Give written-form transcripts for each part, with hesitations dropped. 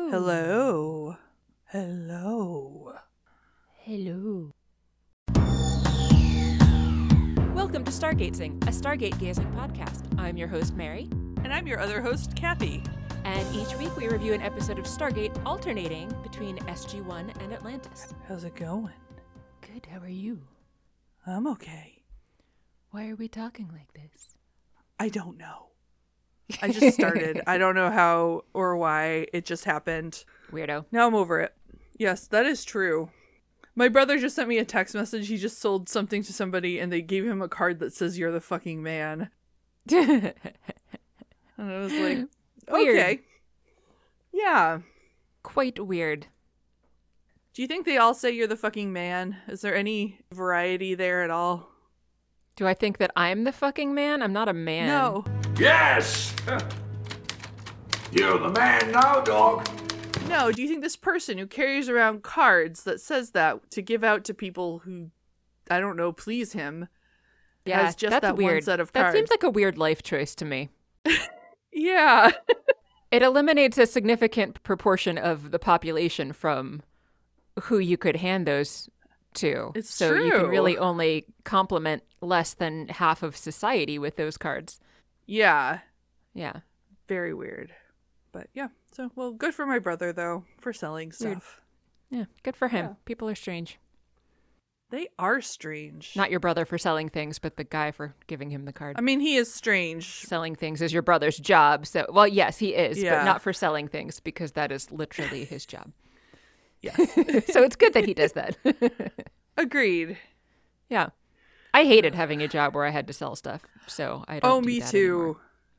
Hello. Hello. Hello. Hello. Welcome to Stargatesing, a Stargate gazing podcast. I'm your host, Mary. And I'm your other host, Kathy. And each week we review an episode of Stargate alternating between SG-1 and Atlantis. How's it going? Good, how are you? I'm okay. Why are we talking like this? I don't know. I just started. I don't know how or why. It just happened. Weirdo. Now I'm over it. Yes, that is true. My brother just sent me a text message. He just sold something to somebody and they gave him a card that says, "You're the fucking man." And I was like, Weird. okay. Yeah. Quite weird. Do you think they all say you're the fucking man? Is there any variety there at all? Do I think that I'm the fucking man? I'm not a man. No. Yes! You're the man now, dog. No, do you think this person who carries around cards that says that to give out to people who, I don't know, please him, has just that's that weird. one set of That cards? seems like a weird life choice to me. Yeah. It eliminates a significant proportion of the population from who you could hand those to. It's so you can true. really only compliment less than half of society with those cards. Yeah. Yeah. Very weird. But yeah. So, well, good for my brother, though, for selling Weird. stuff. Yeah. Good for him. Yeah. People are strange. They are strange. Not your brother for selling things, but the guy for giving him the card. I mean, he is strange. Selling things is your brother's job. So, well, yes, he is, Yeah. but not for selling things because that is literally his job. Yes. So it's good that he does that. Agreed. Yeah. I hated having a job where I had to sell stuff. So I don't do Me that too. anymore.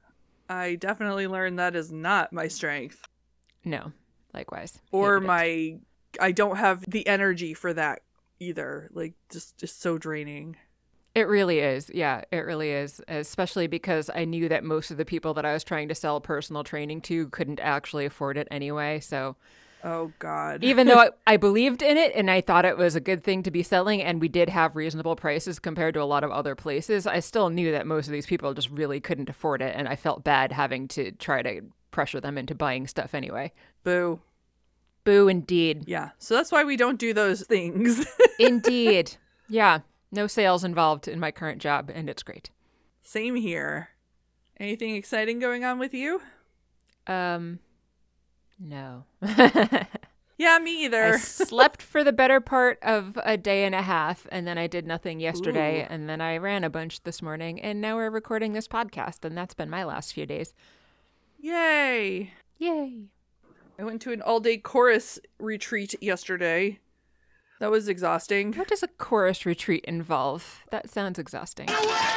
I definitely learned that is not my strength. No, likewise. Or Hated it. I don't have the energy for that either. Like, just so draining. It really is. Yeah, it really is. Especially because I knew that most of the people that I was trying to sell personal training to couldn't actually afford it anyway. So Oh, God. even though I believed in it and I thought it was a good thing to be selling and we did have reasonable prices compared to a lot of other places, I still knew that most of these people just really couldn't afford it. And I felt bad having to try to pressure them into buying stuff anyway. Boo. Boo, indeed. Yeah. So that's why we don't do those things. Indeed. Yeah. No sales involved in my current job, and it's great. Same here. Anything exciting going on with you? No. Yeah, me either. I slept for the better part of a day and a half, and then I did nothing yesterday, Ooh. and then I ran a bunch this morning, and now we're recording this podcast, and that's been my last few days. Yay. Yay. I went to an all-day chorus retreat yesterday. That was exhausting. What does a chorus retreat involve? That sounds exhausting.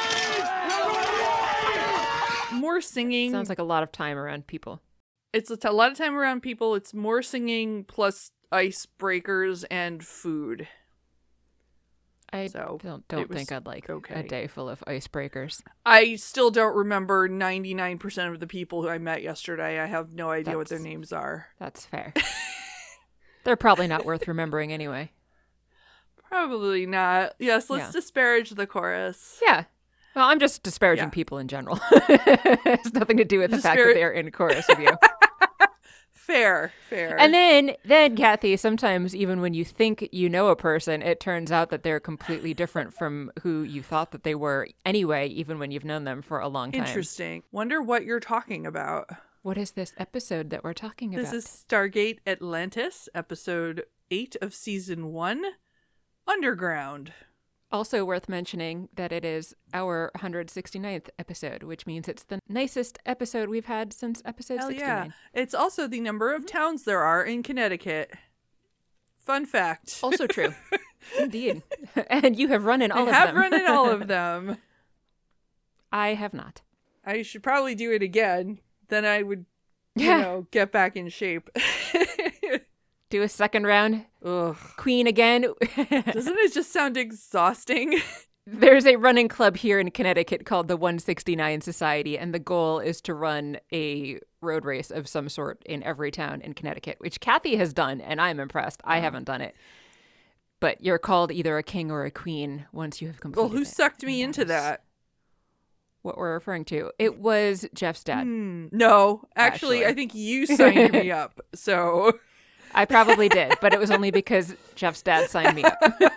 More singing. Sounds like a lot of time around people. It's a lot of time around people. It's more singing plus icebreakers and food. I So, don't it was think I'd like okay. a day full of icebreakers. I still don't remember 99% of the people who I met yesterday. I have no idea what their That's- names are. That's fair. They're probably not worth remembering anyway. Probably not. Yes, let's Yeah. disparage the chorus. Yeah. Well, I'm just disparaging Yeah. people in general. It has nothing to do with the fact that they're in chorus with you. Fair. And then, Kathy, sometimes even when you think you know a person, it turns out that they're completely different from who you thought that they were anyway, even when you've known them for a long time. Interesting. Wonder what you're talking about. What is this episode that we're talking about? This is Stargate Atlantis, episode 8 of season 1, Underground. Also worth mentioning that it is our 169th episode, which means it's the nicest episode we've had since episode Hell 69. yeah. It's also the number of towns there are in Connecticut. Fun fact. Also true. Indeed. And you have run in all of I have them. run in all of them. I have not. I should probably do it again. Then I would, Yeah. get back in shape. Do a second round. Ugh. Queen again. Doesn't it just sound exhausting? There's a running club here in Connecticut called the 169 Society, and the goal is to run a road race of some sort in every town in Connecticut, which Kathy has done, and I'm impressed. I haven't done it. But you're called either a king or a queen once you have completed Well, who it. sucked me And into that? what we're referring to. It was Jeff's dad. No, actually, Actually. I think you signed me up. So I probably did, but it was only because Jeff's dad signed me up.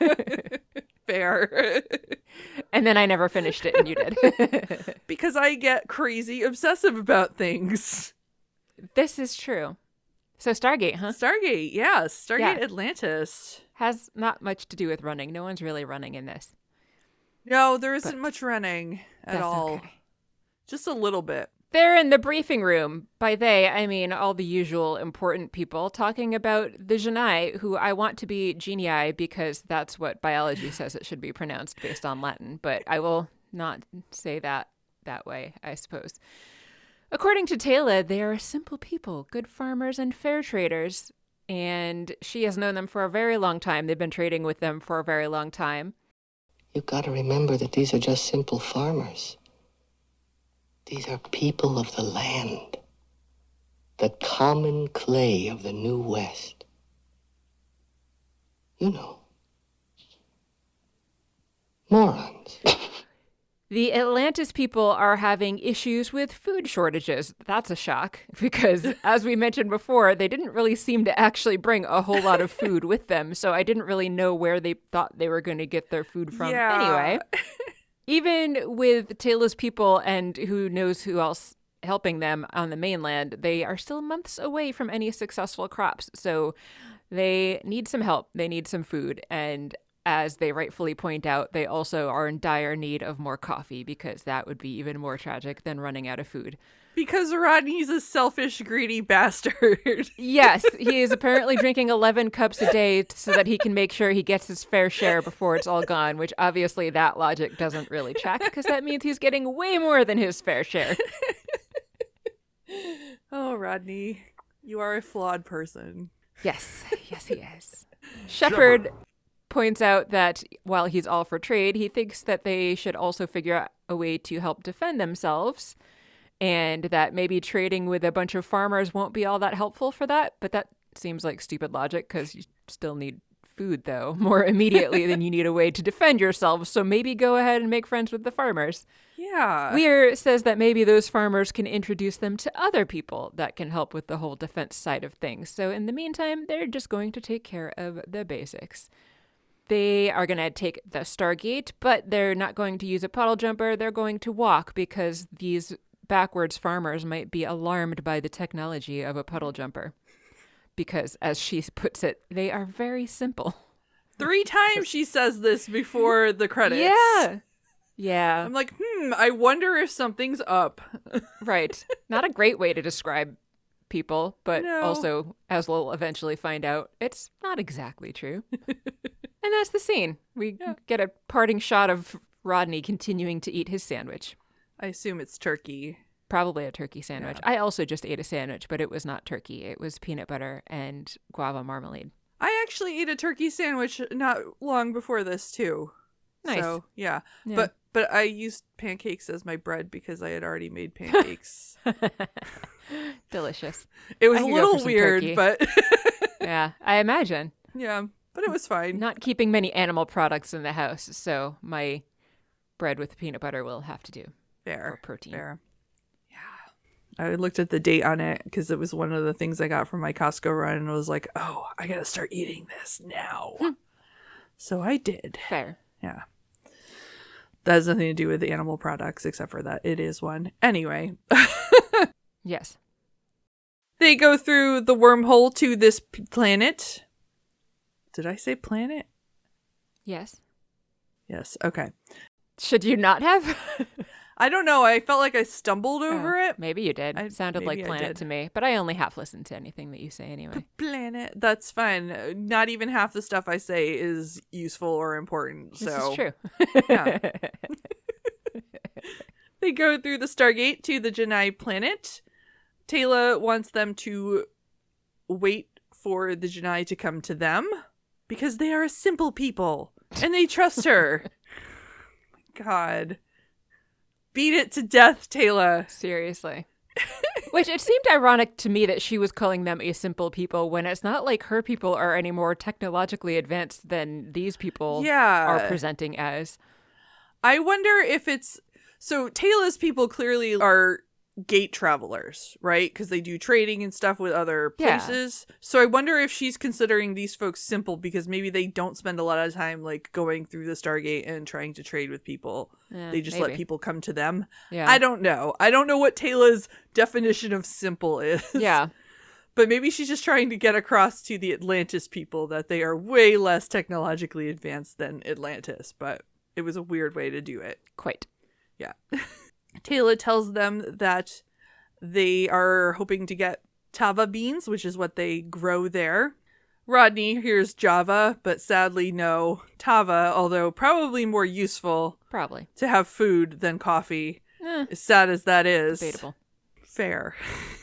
fair. And then I never finished it, and you did. Because I get crazy obsessive about things. This is true. So Stargate, huh? Stargate, yes. Stargate Yeah. Atlantis. Has not much to do with running. No one's really running in this. No, there isn't But much running at That's all. okay. Just a little bit. They're in the briefing room. By they, I mean all the usual important people talking about the Genii, who I want to be genii because that's what biology says it should be pronounced based on Latin. But I will not say that way, I suppose. According to Taylor, they are simple people, good farmers and fair traders. And she has known them for a very long time. They've been trading with them for a very long time. You've got to remember that these are just simple farmers. These are people of the land. The common clay of the New West. You know. Morons. The Atlantis people are having issues with food shortages. That's a shock because, as we mentioned before, they didn't really seem to actually bring a whole lot of food with them. So I didn't really know where they thought they were going to get their food from anyway. Even with Taylor's people and who knows who else helping them on the mainland, they are still months away from any successful crops. So they need some help. They need some food. And as they rightfully point out, they also are in dire need of more coffee because that would be even more tragic than running out of food. Because Rodney's a selfish, greedy bastard. Yes, he is apparently drinking 11 cups a day so that he can make sure he gets his fair share before it's all gone, which obviously that logic doesn't really track because that means he's getting way more than his fair share. Oh, Rodney, you are a flawed person. Yes, he is. Shepard points out that while he's all for trade, he thinks that they should also figure out a way to help defend themselves and that maybe trading with a bunch of farmers won't be all that helpful for that. But that seems like stupid logic because you still need food, though, more immediately than you need a way to defend yourself. So maybe go ahead and make friends with the farmers. Yeah. Weir says that maybe those farmers can introduce them to other people that can help with the whole defense side of things. So in the meantime, they're just going to take care of the basics. They are going to take the Stargate, but they're not going to use a puddle jumper. They're going to walk because these backwards farmers might be alarmed by the technology of a puddle jumper. Because, as she puts it, they are very simple. 3 times she says this before the credits. Yeah. I'm like, I wonder if something's up. Right. Not a great way to describe people, but No. also, as we'll eventually find out, it's not exactly true. And that's the scene. We get a parting shot of Rodney continuing to eat his sandwich. I assume it's turkey. Probably a turkey sandwich. I also just ate a sandwich, but it was not turkey. It was peanut butter and guava marmalade. I actually ate a turkey sandwich not long before this too. Nice. So, yeah. Yeah. But I used pancakes as my bread because I had already made pancakes. Delicious. It was I a could go for little some weird, turkey. but Yeah, I imagine. yeah, but it was fine. Not keeping many animal products in the house, so my bread with peanut butter will have to do Fair. for protein. Fair. Yeah. I looked at the date on it because it was one of the things I got from my Costco run and I was like, oh, I got to start eating this now. So I did. Fair. Yeah. That has nothing to do with the animal products except for that it is one. Anyway. Yes. They go through the wormhole to this planet. Did I say planet? Yes. Yes. Okay. Should you not have? I don't know. I felt like I stumbled over it. Maybe you did. It sounded like maybe I planet did. to me, but I only half listen to anything that you say anyway. Planet. That's fine. Not even half the stuff I say is useful or important. This So is true. yeah. They go through the Stargate to the Genii planet. Taylor wants them to wait for the Genii to come to them because they are a simple people and they trust her. God. Beat it to death, Taylor. Seriously. Which it seemed ironic to me that she was calling them a simple people when it's not like her people are any more technologically advanced than these people Yeah. are presenting as. I wonder if it's... So Tayla's people clearly are gate travelers, right? Because they do trading and stuff with other Yeah. places. So I wonder if she's considering these folks simple because maybe they don't spend a lot of time like going through the Stargate and trying to trade with people. They just let maybe. people come to them. Yeah. I don't know. I don't know what Tayla's definition of simple is. Yeah. But maybe she's just trying to get across to the Atlantis people that they are way less technologically advanced than Atlantis. But it was a weird way to do it. Quite. Yeah. Tayla tells them that they are hoping to get Tava beans, which is what they grow there. Rodney hears Java, but sadly no Tava, although probably more useful Probably. to have food than coffee. Eh, As sad as that is. debatable. Fair.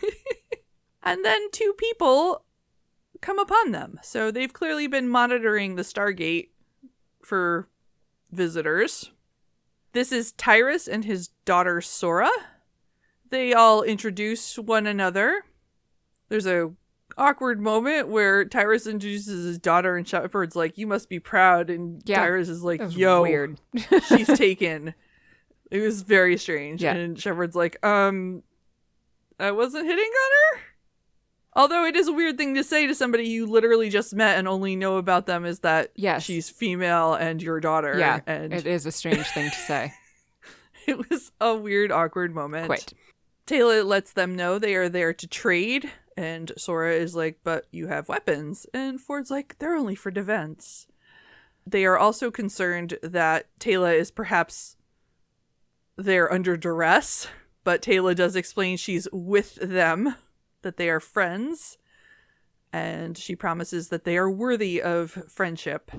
And then two people come upon them. So they've clearly been monitoring the Stargate for visitors. This is Tyrus and his daughter Sora. They all introduce one another. There's a awkward moment where Tyrus introduces his daughter and Shepard's like, "You must be proud," and Yeah. Tyrus is like, That was "Yo, weird. she's taken." It was very strange. Yeah. And Shepard's like, I wasn't hitting on her? Although it is a weird thing to say to somebody you literally just met and only know about them is that Yes. she's female and your daughter. Yeah. And It is a strange thing to say. it was a weird, awkward moment. Quite. Tayla lets them know they are there to trade. And Sora is like, "But you have weapons." And Ford's like, "They're only for defense." They are also concerned that Tayla is perhaps there under duress. But Tayla does explain she's with them, that they are friends. And she promises that they are worthy of friendship.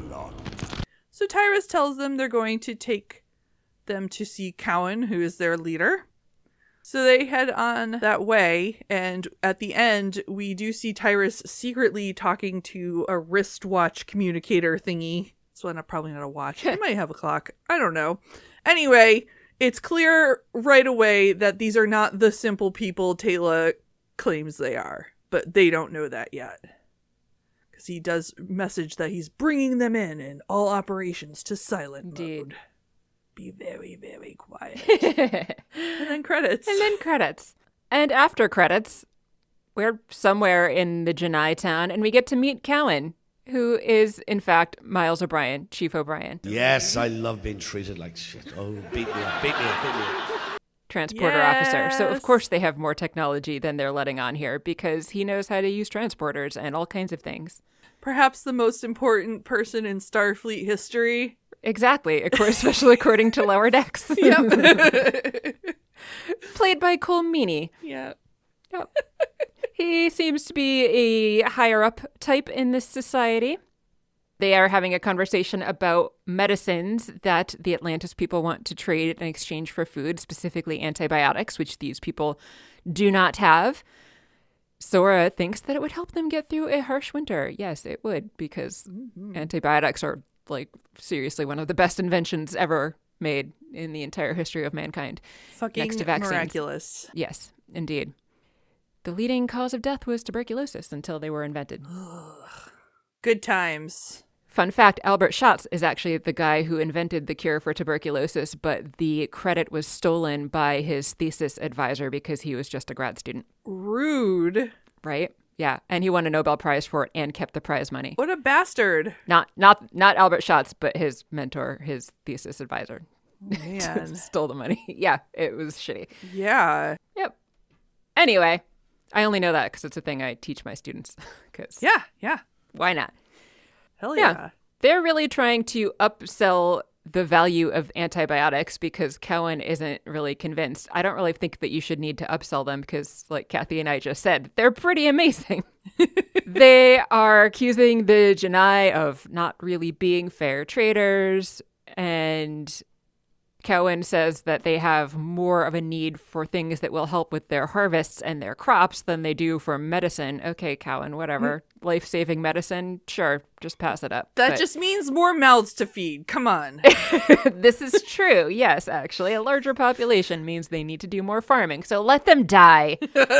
So Tyrus tells them they're going to take them to see Cowan, who is their leader. So they head on that way, and at the end, we do see Tyrus secretly talking to a wristwatch communicator thingy. It's probably not a watch. It might have a clock. I don't know. Anyway, it's clear right away that these are not the simple people Tayla claims they are, but they don't know that yet. Because he does message that he's bringing them in all operations to silent Indeed. mode. Be very, very quiet. And then credits. And then credits. And after credits, we're somewhere in the Janai town, and we get to meet Cowan, who is, in fact, Miles O'Brien, Chief O'Brien, Yes, I love being treated like shit. Oh, beat me up, beat me up, beat me up. transporter officer. So, of Yes. course, they have more technology than they're letting on here because he knows how to use transporters and all kinds of things. Perhaps the most important person in Starfleet history. Exactly, of course, especially according to Lower Decks. Yep. Played by Cole Meany. Yeah. Yep. He seems to be a higher up type in this society. They are having a conversation about medicines that the Atlantis people want to trade in exchange for food, specifically antibiotics, which these people do not have. Sora thinks that it would help them get through a harsh winter. Yes, it would, because antibiotics are, like, seriously one of the best inventions ever made in the entire history of mankind. Fucking Next to vaccines. miraculous. Yes, indeed. The leading cause of death was tuberculosis until they were invented. Good times. Fun fact, Albert Schatz is actually the guy who invented the cure for tuberculosis, but the credit was stolen by his thesis advisor because he was just a grad student, Rude. right? Yeah, and he won a Nobel Prize for it and kept the prize money. What a bastard. Not Albert Schatz, but his mentor, his thesis advisor, Man. stole the money. Yeah, it was shitty. Yeah. Yep. Anyway, I only know that because it's a thing I teach my students. Because Yeah. Yeah. why not? Hell Yeah. yeah. They're really trying to upsell the value of antibiotics because Cowan isn't really convinced. I don't really think that you should need to upsell them because, like Kathy and I just said, they're pretty amazing. They are accusing the Janai of not really being fair traders, and Cowan says that they have more of a need for things that will help with their harvests and their crops than they do for medicine. Okay, Cowan, whatever. Life-saving medicine, sure, just pass it up. That But just means more mouths to feed. Come on. this is true. Yes, actually, a larger population means they need to do more farming. So let them die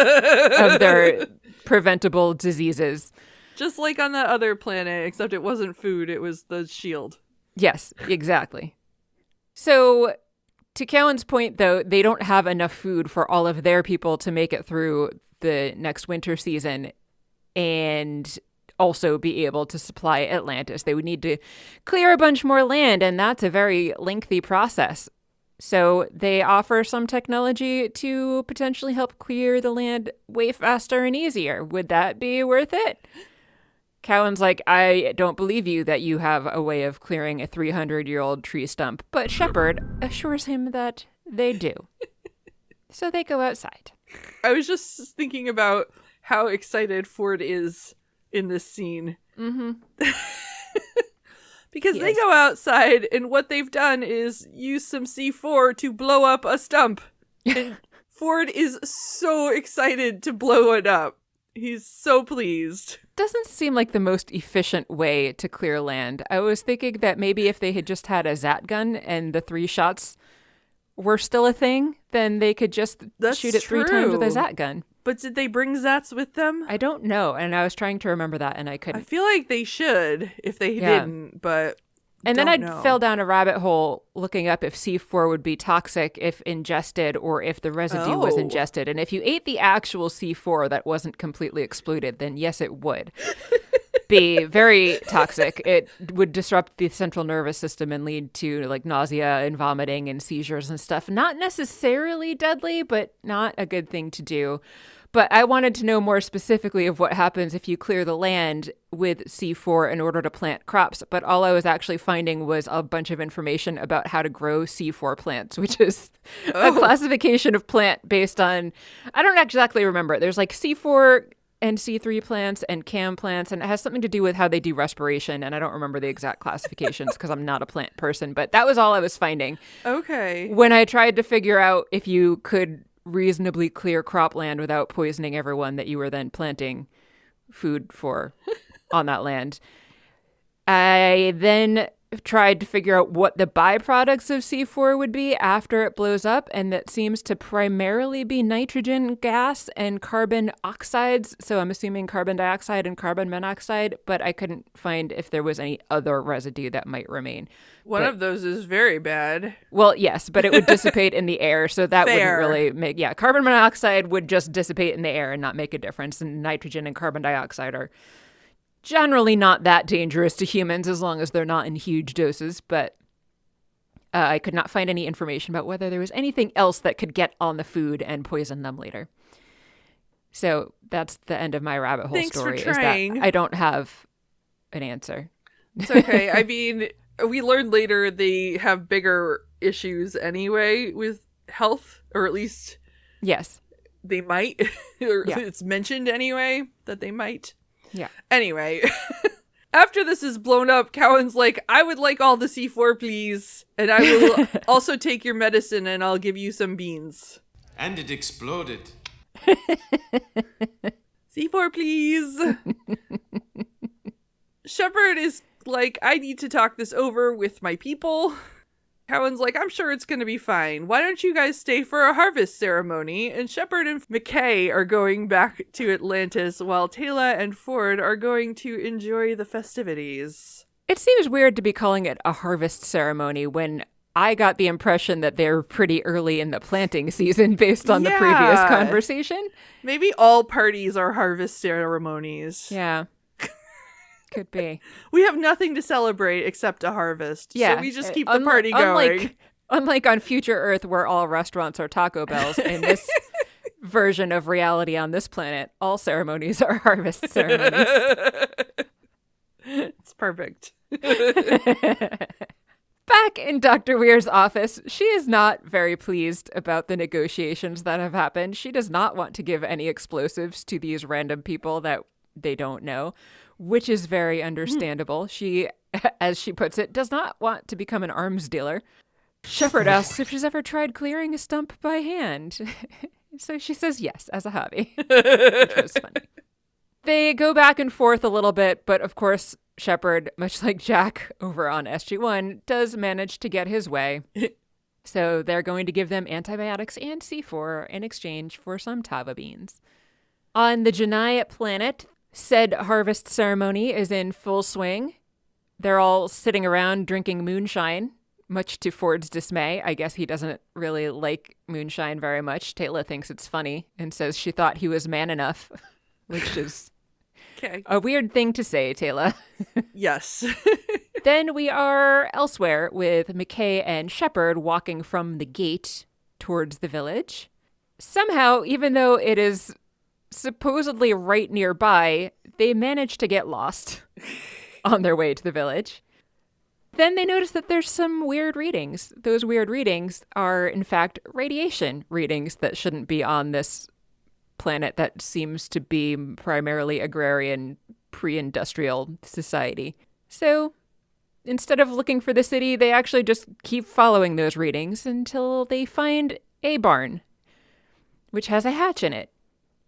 of their preventable diseases. Just like on that other planet, except it wasn't food, it was the shield. Yes, exactly. So To Cowan's point, though, they don't have enough food for all of their people to make it through the next winter season and also be able to supply Atlantis. They would need to clear a bunch more land, and that's a very lengthy process. So they offer some technology to potentially help clear the land way faster and easier. Would that be worth it? Cowan's like, I don't believe you that you have a way of clearing a 300-year-old tree stump, but Shepard assures him that they do. So they go outside. I was just thinking about how excited Ford is in this scene. Mm-hmm. Because they go outside, and what they've done is use some C4 to blow up a stump. And Ford is so excited to blow it up. He's so pleased. Doesn't seem like the most efficient way to clear land. I was thinking that maybe if they had just had a Zat gun and the 3 shots were still a thing, then they could just shoot it 3 times with a Zat gun. But did they bring Zats with them? I don't know, and I was trying to remember that, and I couldn't. I feel like they should if they didn't, but and then I fell down a rabbit hole looking up if C4 would be toxic if ingested or if the residue was ingested. And if you ate the actual C4 that wasn't completely exploded, then yes, it would be very toxic. It would disrupt the central nervous system and lead to like nausea and vomiting and seizures and stuff. Not necessarily deadly, but not a good thing to do. But I wanted to know more specifically of what happens if you clear the land with C4 in order to plant crops. But all I was actually finding was a bunch of information about how to grow C4 plants, which is a classification of plant based on, I don't exactly remember. There's like C4 and C3 plants and CAM plants, and it has something to do with how they do respiration. And I don't remember the exact classifications because I'm not a plant person, but that was all I was finding. Okay. When I tried to figure out if you could reasonably clear cropland without poisoning everyone that you were then planting food for on that land. I then tried to figure out what the byproducts of C4 would be after it blows up, and that seems to primarily be nitrogen gas and carbon oxides. So I'm assuming carbon dioxide and carbon monoxide, but I couldn't find if there was any other residue that might remain. One of those is very bad. Well, yes, but it would dissipate in the air, so that Fair. wouldn't really make... Yeah, carbon monoxide would just dissipate in the air and not make a difference, and nitrogen and carbon dioxide are generally not that dangerous to humans as long as they're not in huge doses, but I could not find any information about whether there was anything else that could get on the food and poison them later. So that's the end of my rabbit hole story. Thanks for trying. Is that I don't have an answer. It's okay. I mean, we learned later they have bigger issues anyway with health, or at least Yes. they might, or Yeah. it's mentioned anyway that they might. Yeah. Anyway, after this is blown up, Cowan's like, I would like all the C4, please. And I will also take your medicine and I'll give you some beans. And it exploded. C4, please. Shepard is like, I need to talk this over with my people. Cowan's like, I'm sure it's going to be fine. Why don't you guys stay for a harvest ceremony? And Shepard and McKay are going back to Atlantis while Tayla and Ford are going to enjoy the festivities. It seems weird to be calling it a harvest ceremony when I got the impression that they're pretty early in the planting season based on the previous conversation. Maybe all parties are harvest ceremonies. Yeah. Could be. We have nothing to celebrate except a harvest. Yeah. So we just keep the party going. Unlike on Future Earth, where all restaurants are Taco Bells, in this version of reality on this planet, all ceremonies are harvest ceremonies. It's perfect. Back in Dr. Weir's office, she is not very pleased about the negotiations that have happened. She does not want to give any explosives to these random people that they don't know, which is very understandable. She, as she puts it, does not want to become an arms dealer. Shepard asks if she's ever tried clearing a stump by hand. So she says yes, as a hobby, which was funny. They go back and forth a little bit, but of course, Shepard, much like Jack over on SG-1, does manage to get his way. So they're going to give them antibiotics and C4 in exchange for some Tava beans. On the Janai planet, said harvest ceremony is in full swing. They're all sitting around drinking moonshine, much to Ford's dismay. I guess he doesn't really like moonshine very much. Taylor thinks it's funny and says she thought he was man enough, which is Okay. a weird thing to say, Taylor. Yes. Then we are elsewhere with McKay and Shepard walking from the gate towards the village. Somehow, even though it is supposedly right nearby, they manage to get lost on their way to the village. Then they notice that there's some weird readings. Those weird readings are, in fact, radiation readings that shouldn't be on this planet that seems to be primarily agrarian, pre-industrial society. So instead of looking for the city, they actually just keep following those readings until they find a barn, which has a hatch in it.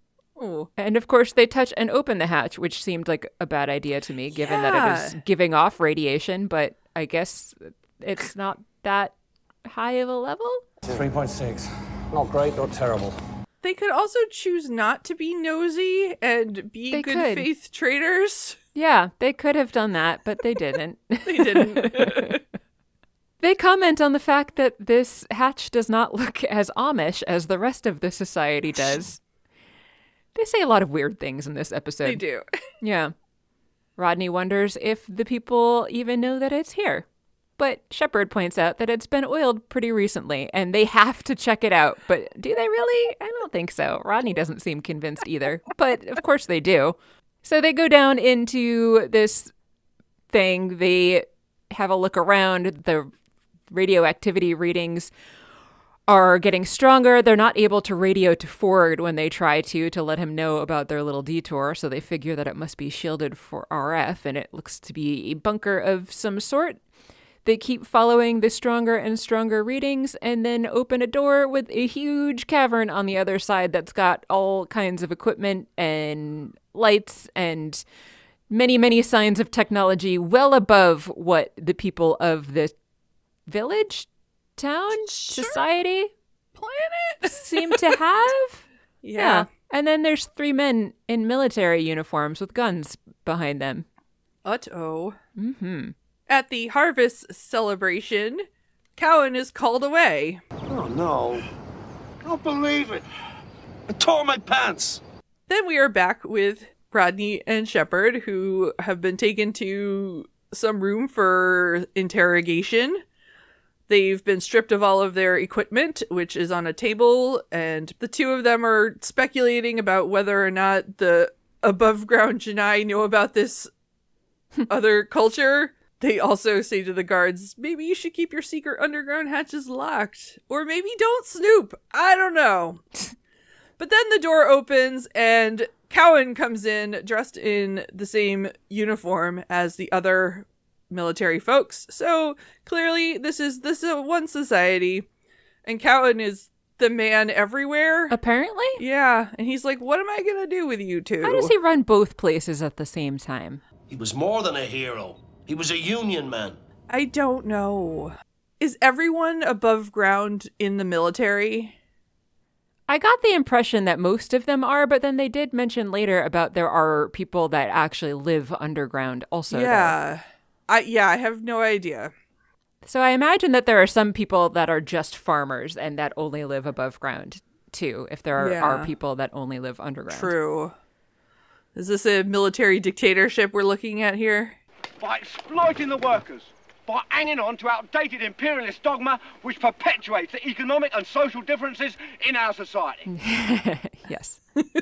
Oh. And of course, they touch and open the hatch, which seemed like a bad idea to me, given that it is giving off radiation, but I guess it's not that high of a level? 3.6. Not great, not terrible. They could also choose not to be nosy and be They good could. faith traders. Yeah, they could have done that, but they didn't. They didn't. They comment on the fact that this hatch does not look as Amish as the rest of the society does. They say a lot of weird things in this episode. They do. Yeah. Rodney wonders if the people even know that it's here. But Shepard points out that it's been oiled pretty recently, and they have to check it out. But do they really? I don't think so. Rodney doesn't seem convinced either. But of course they do. So they go down into this thing. They have a look around. The radioactivity readings are getting stronger. They're not able to radio to Ford when they try to let him know about their little detour. So they figure that it must be shielded for RF, and it looks to be a bunker of some sort. They keep following the stronger and stronger readings and then open a door with a huge cavern on the other side that's got all kinds of equipment and lights and many, many signs of technology well above what the people of the village, town, society Planet? seem to have. Yeah. And then there's 3 men in military uniforms with guns behind them. Uh-oh. Mm-hmm. At the harvest celebration, Cowan is called away. Oh, no. I don't believe it. I tore my pants. Then we are back with Rodney and Shepard, who have been taken to some room for interrogation. They've been stripped of all of their equipment, which is on a table, and the two of them are speculating about whether or not the above-ground Janai know about this other culture. They also say to the guards, maybe you should keep your secret underground hatches locked. Or maybe don't snoop. I don't know. But then the door opens and Cowan comes in dressed in the same uniform as the other military folks. So clearly this is one society. And Cowan is the man everywhere. Apparently? Yeah. And he's like, what am I going to do with you two? How does he run both places at the same time? He was more than a hero. He was a Union man. I don't know. Is everyone above ground in the military? I got the impression that most of them are, but then they did mention later about there are people that actually live underground also. Yeah. I have no idea. So I imagine that there are some people that are just farmers and that only live above ground too, if there are people that only live underground. True. Is this a military dictatorship we're looking at here? By exploiting the workers, by hanging on to outdated imperialist dogma which perpetuates the economic and social differences in our society. Yes.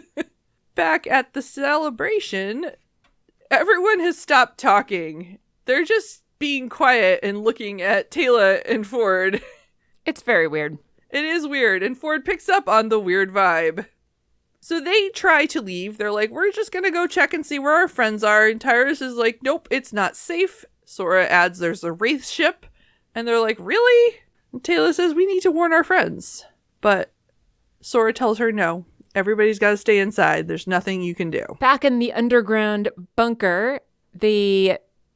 Back at the celebration, everyone has stopped talking. They're just being quiet and looking at Taylor and Ford. It's very weird. It is weird, and Ford picks up on the weird vibe. So they try to leave. They're like, we're just gonna go check and see where our friends are. And Tyrus is like, nope, it's not safe. Sora adds there's a Wraith ship. And they're like, really? And Taylor says, we need to warn our friends. But Sora tells her, no, everybody's got to stay inside. There's nothing you can do. Back in the underground bunker, the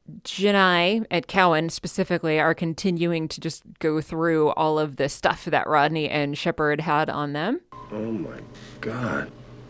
Janai at Cowan specifically are continuing to just go through all of the stuff that Rodney and Shepard had on them. Oh my God.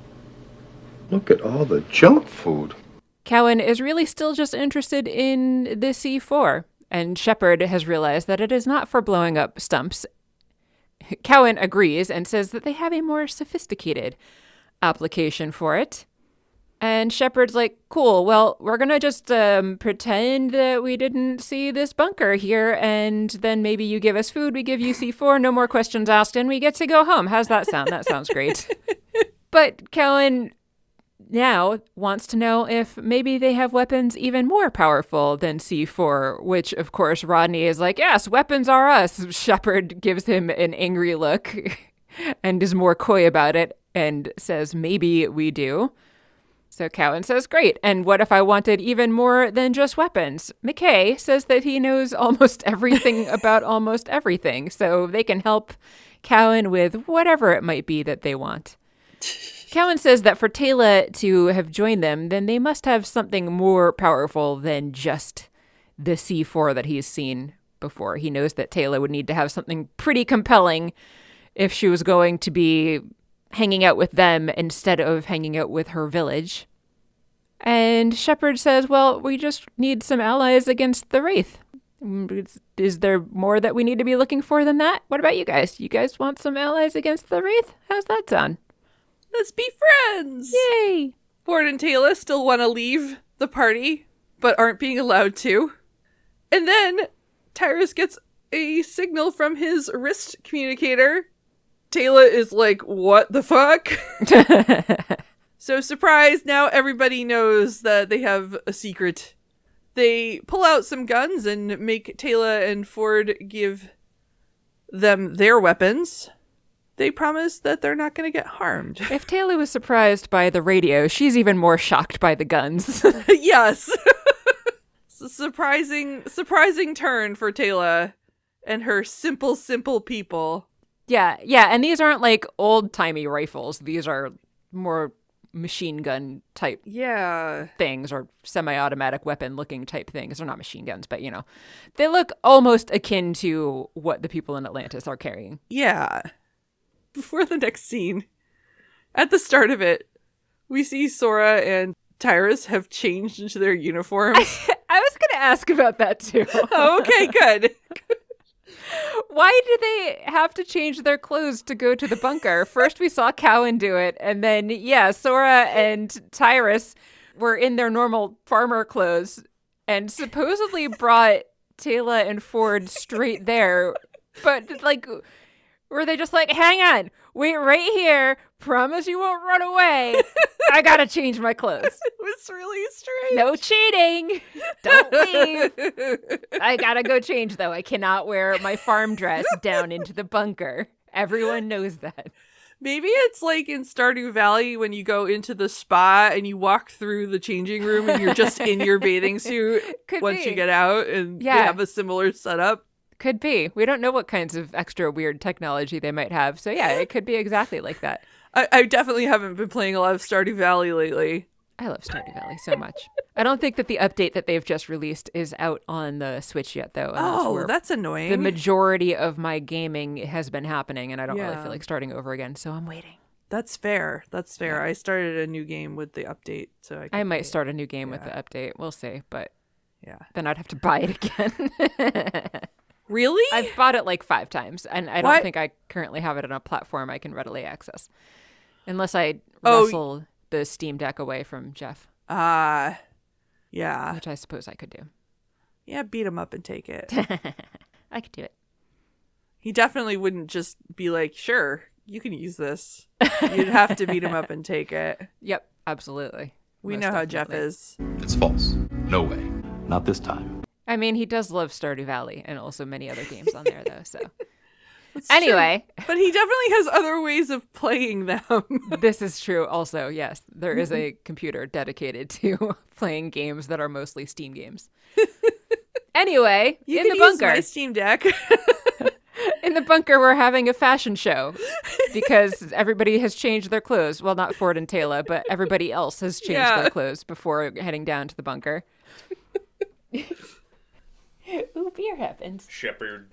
Look at all the junk food. Cowan is really still just interested in the C4 And Shepard has realized that it is not for blowing up stumps. Cowan agrees and says that they have a more sophisticated application for it. And Shepard's like, cool, well, we're going to just pretend that we didn't see this bunker here, and then maybe you give us food, we give you C4, no more questions asked, and we get to go home. How's that sound? That sounds great. But Cowan now wants to know if maybe they have weapons even more powerful than C4, which, of course, Rodney is like, yes, weapons are us. Shepard gives him an angry look and is more coy about it and says, maybe we do. So Cowan says, great, and what if I wanted even more than just weapons? McKay says that he knows almost everything about almost everything, so they can help Cowan with whatever it might be that they want. Cowan says that for Teyla to have joined them, then they must have something more powerful than just the C4 that he's seen before. He knows that Teyla would need to have something pretty compelling if she was going to be hanging out with them instead of hanging out with her village. And Shepard says, well, we just need some allies against the Wraith. Is there more that we need to be looking for than that? What about you guys? You guys want some allies against the Wraith? How's that sound? Let's be friends! Yay! Ford and Teyla still want to leave the party, but aren't being allowed to. And then Tyrus gets a signal from his wrist communicator. Teyla is like, what the fuck? So surprise, now everybody knows that they have a secret. They pull out some guns and make Teyla and Ford give them their weapons. They promise that they're not going to get harmed. If Teyla was surprised by the radio, she's even more shocked by the guns. Yes. It's a surprising turn for Teyla and her simple people. Yeah, and these aren't like old-timey rifles. These are more machine gun type things, or semi-automatic weapon-looking type things. They're not machine guns, but, they look almost akin to what the people in Atlantis are carrying. Yeah. Before the next scene, at the start of it, we see Sora and Tyrus have changed into their uniforms. I was going to ask about that, too. Oh, okay, good. Why do they have to change their clothes to go to the bunker? First, we saw Cowan do it, and then, Sora and Tyrus were in their normal farmer clothes and supposedly brought Teyla and Ford straight there. But, were they just like, hang on, wait right here, promise you won't run away, I gotta change my clothes. It was really strange. No cheating, don't leave. I gotta go change, though. I cannot wear my farm dress down into the bunker. Everyone knows that. Maybe it's like in Stardew Valley when you go into the spa and you walk through the changing room and you're just in your bathing suit once you get out, and they have a similar setup. Could be. We don't know what kinds of extra weird technology they might have. So yeah, it could be exactly like that. I definitely haven't been playing a lot of Stardew Valley lately. I love Stardew Valley so much. I don't think that the update that they've just released is out on the Switch yet, though. And that's annoying. The majority of my gaming has been happening, and I don't really feel like starting over again, so I'm waiting. That's fair. Yeah. I started a new game with the update, so I might start a new game with the update. We'll see, but yeah, then I'd have to buy it again. Really? I've bought it like 5 times, and I don't think I currently have it on a platform I can readily access. Unless I wrestle the Steam Deck away from Jeff. Yeah. Which I suppose I could do. Yeah, beat him up and take it. I could do it. He definitely wouldn't just be like, sure, you can use this. You'd have to beat him up and take it. Yep, absolutely. We know how Jeff is. It's false. No way. Not this time. I mean, he does love Stardew Valley and also many other games on there, though, so. Anyway. True. But he definitely has other ways of playing them. This is true also, yes. There is a computer dedicated to playing games that are mostly Steam games. Anyway, you in can the bunker. Use my Steam Deck. In the bunker, we're having a fashion show because everybody has changed their clothes. Well, not Ford and Teyla, but everybody else has changed their clothes before heading down to the bunker. Ooh, beer happens. Shepard.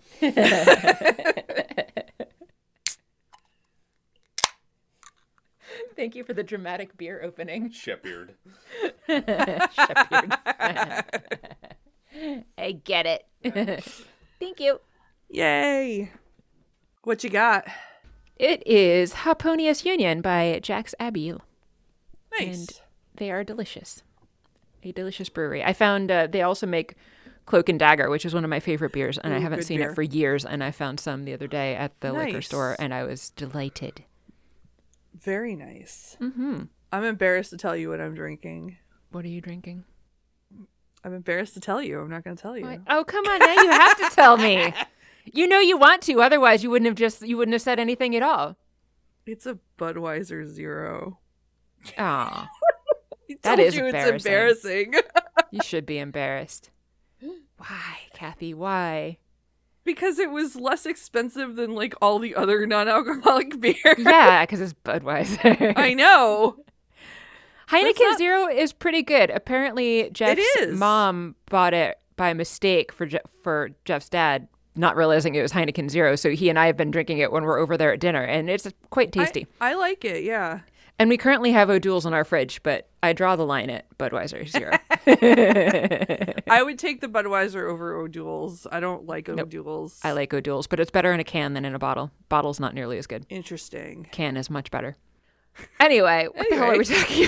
Thank you for the dramatic beer opening. Shepard. Shepard. I get it. Thank you. Yay. What you got? It is Harponious Union by Jack's Abbey. Nice. And they are delicious. A delicious brewery. I found they also make Cloak and Dagger, which is one of my favorite beers, and I haven't seen it for years, and I found some the other day at the liquor store, and I was delighted. Very nice. Mm-hmm. I'm embarrassed to tell you what I'm drinking. What are you drinking? I'm embarrassed to tell you. I'm not going to tell you. What? Oh, come on, now you have to tell me. You know you want to, otherwise you wouldn't have said anything at all. It's a Budweiser Zero. Aw. That is embarrassing. You should be embarrassed. Why, Kathy? Why? Because it was less expensive than like all the other non-alcoholic beer. Yeah, because it's Budweiser. I know. Heineken Zero is pretty good. Apparently, Jeff's mom bought it by mistake for Jeff's dad, not realizing it was Heineken Zero. So he and I have been drinking it when we're over there at dinner, and it's quite tasty. I like it, yeah. And we currently have O'Doul's in our fridge, but I draw the line at Budweiser Zero. I would take the Budweiser over O'Doul's. I don't like O'Doul's. I like O'Doul's, but it's better in a can than in a bottle. Bottle's not nearly as good. Interesting. Can is much better. Anyway, what the hell are we talking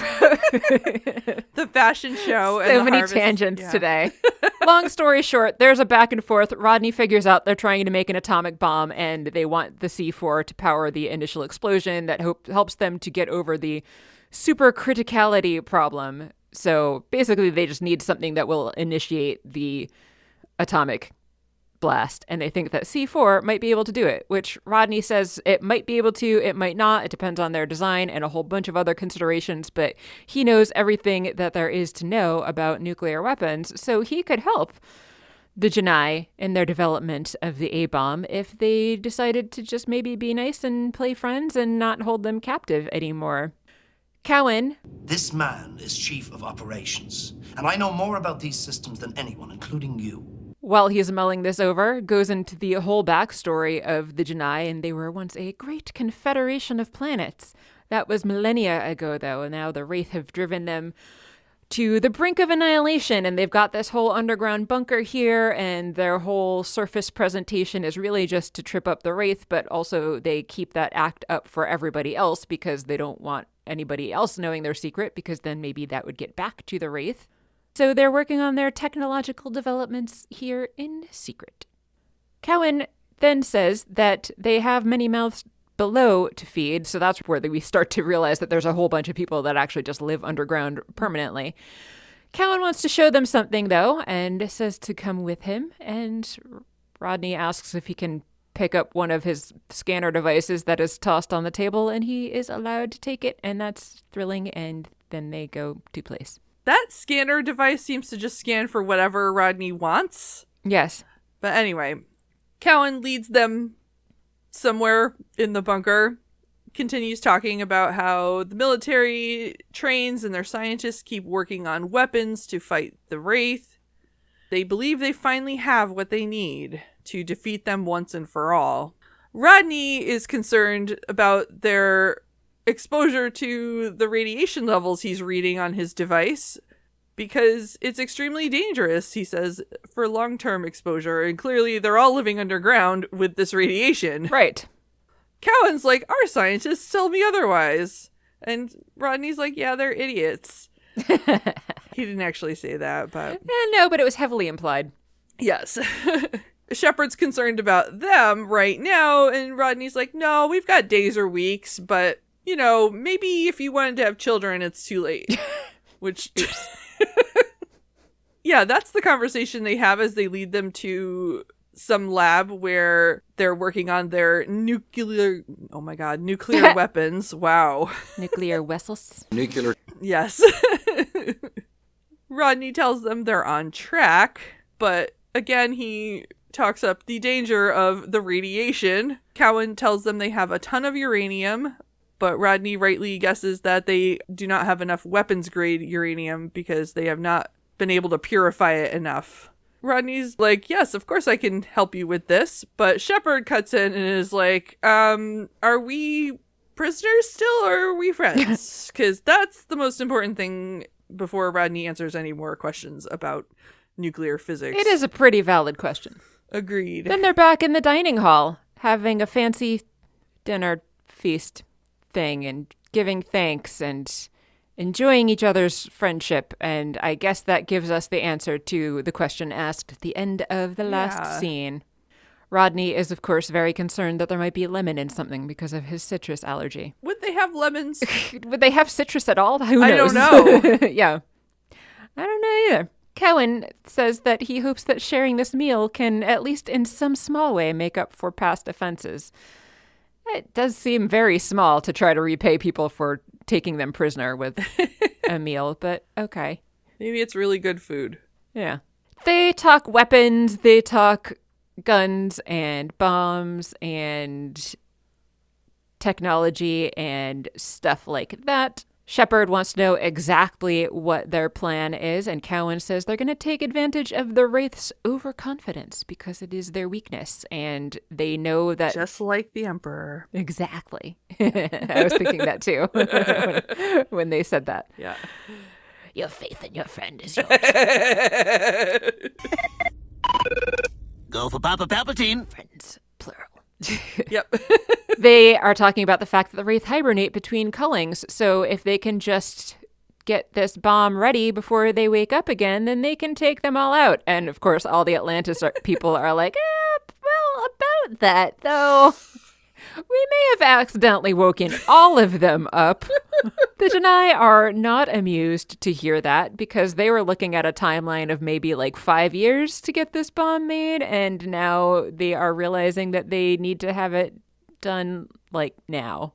about? The fashion show. So many tangents today. Long story short, there's a back and forth. Rodney figures out they're trying to make an atomic bomb, and they want the C4 to power the initial explosion that helps them to get over the supercriticality problem. So basically, they just need something that will initiate the atomic blast, and they think that C4 might be able to do it, which Rodney says it might be able to, it might not, it depends on their design and a whole bunch of other considerations, but he knows everything that there is to know about nuclear weapons, so he could help the Janai in their development of the A-bomb if they decided to just maybe be nice and play friends and not hold them captive anymore. Cowan. This man is chief of operations, and I know more about these systems than anyone, including you. While he's mulling this over, goes into the whole backstory of the Janai, and they were once a great confederation of planets. That was millennia ago, though, and now the Wraith have driven them to the brink of annihilation, and they've got this whole underground bunker here, and their whole surface presentation is really just to trip up the Wraith, but also they keep that act up for everybody else because they don't want anybody else knowing their secret, because then maybe that would get back to the Wraith. So they're working on their technological developments here in secret. Cowan then says that they have many mouths below to feed, so that's where we start to realize that there's a whole bunch of people that actually just live underground permanently. Cowan wants to show them something, though, and says to come with him, and Rodney asks if he can pick up one of his scanner devices that is tossed on the table, and he is allowed to take it, and that's thrilling, and then they go to place. That scanner device seems to just scan for whatever Rodney wants. Yes. But anyway, Cowan leads them somewhere in the bunker, continues talking about how the military trains and their scientists keep working on weapons to fight the Wraith. They believe they finally have what they need to defeat them once and for all. Rodney is concerned about their exposure to the radiation levels he's reading on his device because it's extremely dangerous, he says, for long-term exposure, and clearly they're all living underground with this radiation. Right. Cowan's like, our scientists tell me otherwise. And Rodney's like, yeah, they're idiots. He didn't actually say that, but... No, but it was heavily implied. Yes. Shepard's concerned about them right now, and Rodney's like, no, we've got days or weeks, but, you know, maybe if you wanted to have children, it's too late. Which... Yeah, that's the conversation they have as they lead them to some lab where they're working on their nuclear weapons. Wow. Nuclear vessels. Nuclear. Yes. Rodney tells them they're on track, but again, he talks up the danger of the radiation. Cowan tells them they have a ton of uranium, but Rodney rightly guesses that they do not have enough weapons-grade uranium because they have not been able to purify it enough. Rodney's like, yes, of course I can help you with this, but Shepard cuts in and is like, are we prisoners still, or are we friends? Because that's the most important thing before Rodney answers any more questions about nuclear physics. It is a pretty valid question. Agreed. Then they're back in the dining hall, having a fancy dinner feast thing and giving thanks and enjoying each other's friendship. And I guess that gives us the answer to the question asked at the end of the last scene. Rodney is, of course, very concerned that there might be lemon in something because of his citrus allergy. Would they have lemons? Would they have citrus at all? Who knows? I don't know. Yeah. I don't know either. Cowan says that he hopes that sharing this meal can, at least in some small way, make up for past offenses. It does seem very small to try to repay people for taking them prisoner with a meal, but okay. Maybe it's really good food. Yeah. They talk weapons, they talk guns and bombs and technology and stuff like that. Shepard wants to know exactly what their plan is, and Cowan says they're going to take advantage of the Wraith's overconfidence because it is their weakness, and they know that... Just like the Emperor. Exactly. I was thinking that too when they said that. Yeah. Your faith in your friend is yours. Go for Papa Palpatine. Friends, plural. Yep. They are talking about the fact that the Wraith hibernate between cullings, so if they can just get this bomb ready before they wake up again, then they can take them all out. And, of course, all the Atlantis people are like, well, about that, though, we may have accidentally woken all of them up. The Janai are not amused to hear that because they were looking at a timeline of maybe like 5 years to get this bomb made, and now they are realizing that they need to have it done like now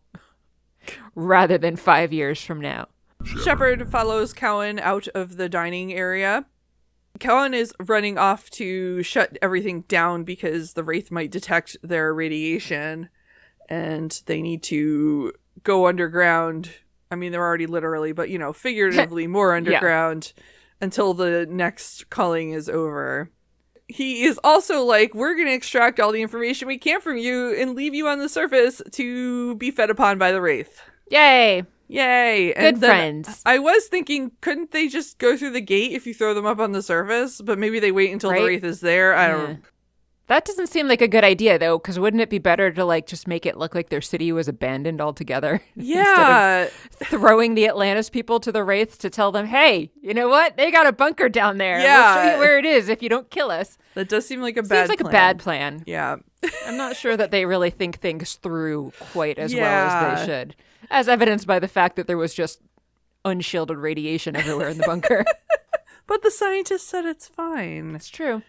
rather than 5 years from now. Shepard follows Cowan out of the dining area. Cowan is running off to shut everything down because the Wraith might detect their radiation and they need to go underground. I mean, they're already literally, but, figuratively more underground until the next culling is over. He is also like, we're going to extract all the information we can from you and leave you on the surface to be fed upon by the Wraith. Yay! Yay! Good friends. I was thinking, couldn't they just go through the gate if you throw them up on the surface? But maybe they wait until the Wraith is there. I don't know. That doesn't seem like a good idea, though, because wouldn't it be better to, just make it look like their city was abandoned altogether? Yeah. Instead of throwing the Atlantis people to the Wraiths to tell them, hey, you know what? They got a bunker down there. Yeah. We'll show you where it is if you don't kill us. That does seem like a bad plan. Seems like a bad plan. Yeah. I'm not sure that they really think things through quite as well as they should, as evidenced by the fact that there was just unshielded radiation everywhere in the bunker. But the scientists said it's fine. It's true.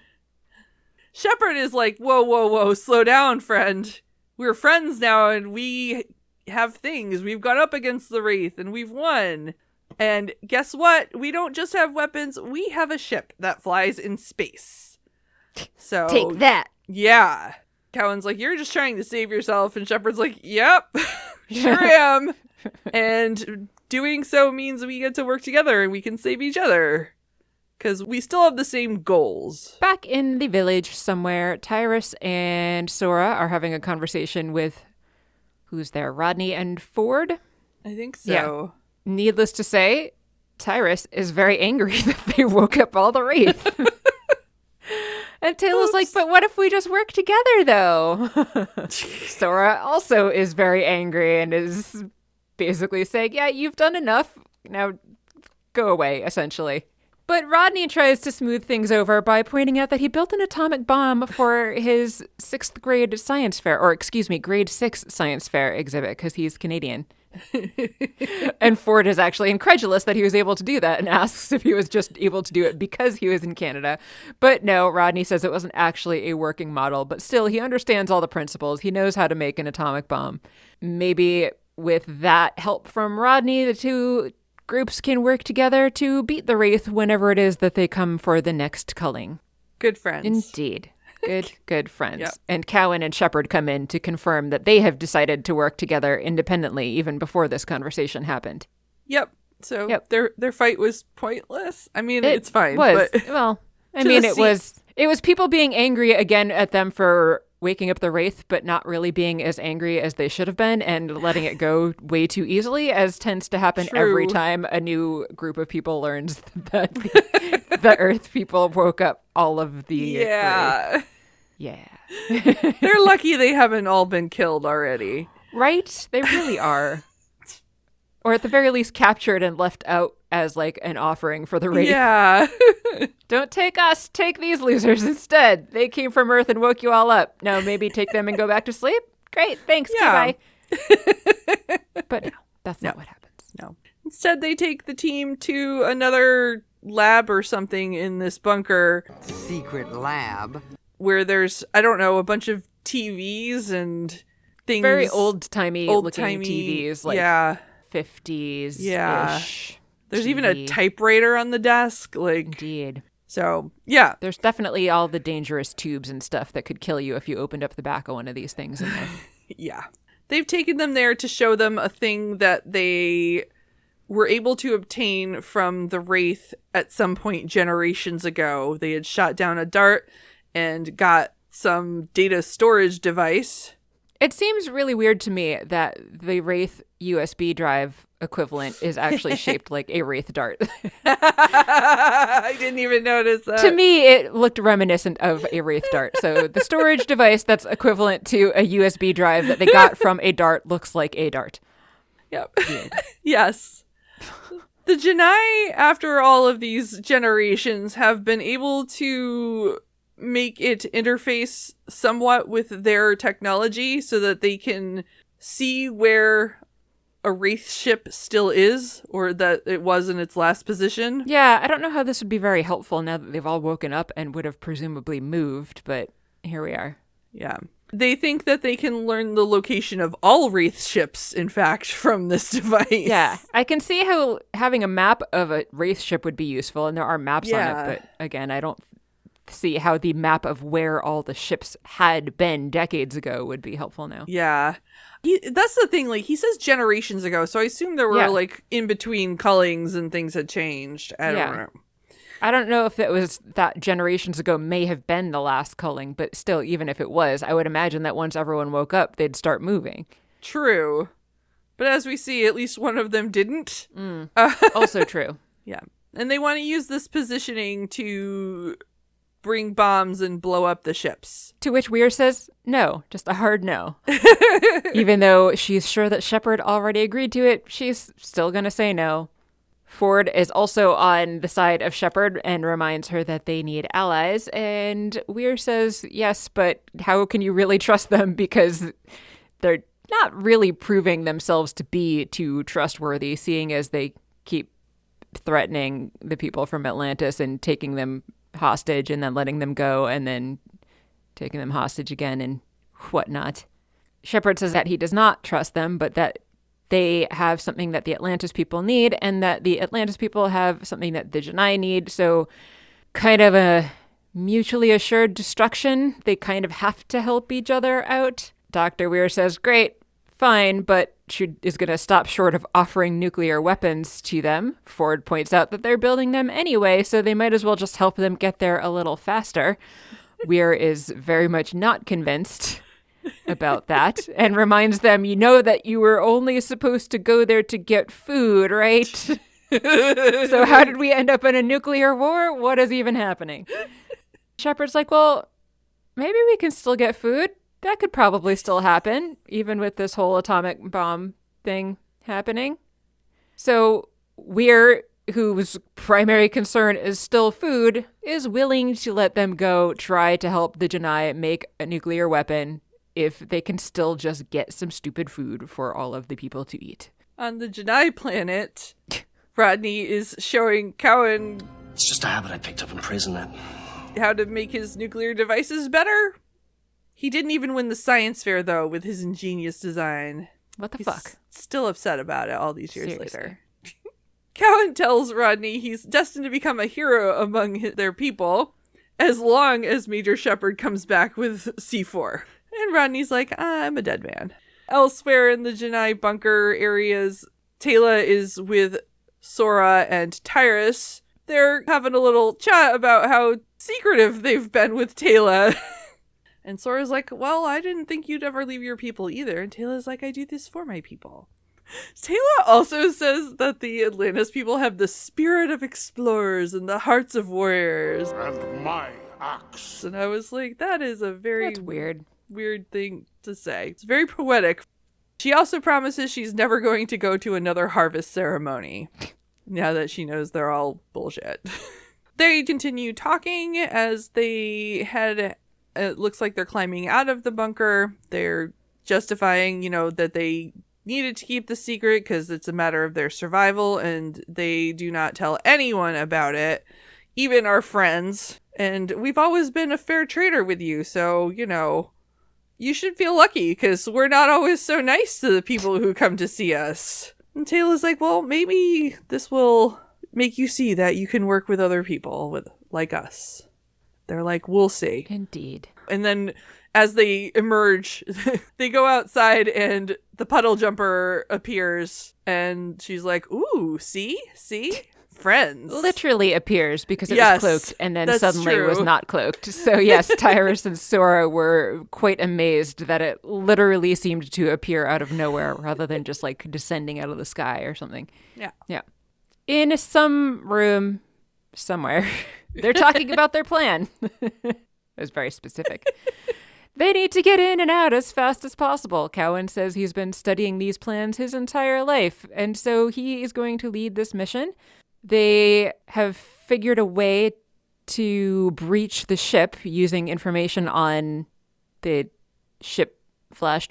Shepard is like, whoa, slow down, friend. We're friends now, and we have things. We've gone up against the Wraith, and we've won. And guess what? We don't just have weapons. We have a ship that flies in space. So take that. Yeah. Cowan's like, you're just trying to save yourself. And Shepard's like, yep, sure am. And doing so means we get to work together and we can save each other. Because we still have the same goals. Back in the village somewhere, Tyrus and Sora are having a conversation with, who's there, Rodney and Ford? I think so. Yeah. Needless to say, Tyrus is very angry that they woke up all the Wraith. And Taylor's like, but what if we just work together, though? Sora also is very angry and is basically saying, yeah, you've done enough. Now go away, essentially. But Rodney tries to smooth things over by pointing out that he built an atomic bomb for his grade 6 science fair exhibit because he's Canadian. And Ford is actually incredulous that he was able to do that and asks if he was just able to do it because he was in Canada. But no, Rodney says it wasn't actually a working model, but still he understands all the principles. He knows how to make an atomic bomb. Maybe with that help from Rodney, the two groups can work together to beat the Wraith whenever it is that they come for the next culling. Good friends. Indeed. Good friends. Yep. And Cowan and Shepard come in to confirm that they have decided to work together independently even before this conversation happened. Yep. So their fight was pointless. I mean, it's fine. Was. But well, I mean, it was people being angry again at them for waking up the Wraith, but not really being as angry as they should have been and letting it go way too easily, as tends to happen every time a new group of people learns that the Earth people woke up all of the Yeah. Yeah. They're lucky they haven't all been killed already. Right? They really are. Or at the very least captured and left out as like an offering for the Wraith. Yeah. Don't take us, take these losers instead. They came from Earth and woke you all up. Now maybe take them and go back to sleep? Great, thanks, Yeah. goodbye. But no, that's not what happens. No. Instead, they take the team to another lab or something in this bunker. Secret lab. Where there's, I don't know, a bunch of TVs and things. Very old-timey looking TVs, like yeah. 50s-ish. Yeah. There's TV. even a typewriter on the desk. Like, Indeed. So, yeah. There's definitely all the dangerous tubes and stuff that could kill you if you opened up the back of one of these things in there. Yeah. They've taken them there to show them a thing that they were able to obtain from the Wraith at some point generations ago. They had shot down a dart and got some data storage device. It seems really weird to me that the Wraith USB drive equivalent is actually shaped like a Wraith dart. I didn't even notice that. To me, it looked reminiscent of a Wraith dart. So the storage device that's equivalent to a USB drive that they got from a dart looks like a dart. Yep. Yes. The Janai, after all of these generations, have been able to make it interface somewhat with their technology so that they can see where a Wraith ship still is, or that it was in its last position. Yeah, I don't know how this would be very helpful now that they've all woken up and would have presumably moved, but here we are. Yeah. They think that they can learn the location of all Wraith ships, in fact, from this device. Yeah, I can see how having a map of a Wraith ship would be useful, and there are maps on it, but again, I don't see how the map of where all the ships had been decades ago would be helpful now. Yeah. That's the thing, like, he says generations ago, so I assume there were, like, in-between cullings and things had changed. I don't know. I don't know if it was that generations ago may have been the last culling, but still, even if it was, I would imagine that once everyone woke up, they'd start moving. True. But as we see, at least one of them didn't. Also true. Yeah. And they want to use this positioning to bring bombs and blow up the ships. To which Weir says, no, just a hard no. Even though she's sure that Shepard already agreed to it, she's still going to say no. Ford is also on the side of Shepard and reminds her that they need allies. And Weir says, yes, but how can you really trust them? Because they're not really proving themselves to be too trustworthy, seeing as they keep threatening the people from Atlantis and taking them hostage and then letting them go and then taking them hostage again and whatnot. Shepard says that he does not trust them, but that they have something that the Atlantis people need and that the Atlantis people have something that the Janai need. So kind of a mutually assured destruction. They kind of have to help each other out. Dr. Weir says, great, fine, but she is going to stop short of offering nuclear weapons to them. Ford points out that they're building them anyway, so they might as well just help them get there a little faster. Weir is very much not convinced about that and reminds them, you know that you were only supposed to go there to get food, right? So how did we end up in a nuclear war? What is even happening? Shepard's like, well, maybe we can still get food. That could probably still happen, even with this whole atomic bomb thing happening. So Weir, whose primary concern is still food, is willing to let them go try to help the Janai make a nuclear weapon if they can still just get some stupid food for all of the people to eat. On the Janai planet, Rodney is showing Cowan... It's just a habit I picked up in prison. How to make his nuclear devices better. He didn't even win the science fair, though, with his ingenious design. What the fuck? Still upset about it all these years Seriously. later. Cowan tells Rodney he's destined to become a hero among their people as long as Major Shepard comes back with C4. And Rodney's like, I'm a dead man. Elsewhere in the Janai bunker areas, Tayla is with Sora and Tyrus. They're having a little chat about how secretive they've been with Tayla. And Sora's like, well, I didn't think you'd ever leave your people either. And Tayla's like, I do this for my people. Taylor also says that the Atlantis people have the spirit of explorers and the hearts of warriors. And my axe. And I was like, that is a very That's weird thing to say. It's very poetic. She also promises she's never going to go to another harvest ceremony now that she knows they're all bullshit. They continue talking as they head. It looks like they're climbing out of the bunker. They're justifying, that they needed to keep the secret because it's a matter of their survival, and they do not tell anyone about it, even our friends. And we've always been a fair trader with you, so, you should feel lucky because we're not always so nice to the people who come to see us. And Taylor's like, well, maybe this will make you see that you can work with other people like us. They're like, we'll see. Indeed. And then as they emerge, they go outside and the puddle jumper appears and she's like, ooh, see? Friends. Literally appears because it was cloaked and then suddenly was not cloaked. So yes, Tyrus and Sora were quite amazed that it literally seemed to appear out of nowhere rather than just like descending out of the sky or something. Yeah. Yeah. In some room somewhere, they're talking about their plan. It was very specific. They need to get in and out as fast as possible. Cowan says he's been studying these plans his entire life, and so he is going to lead this mission. They have figured a way to breach the ship using information on the ship-shaped flash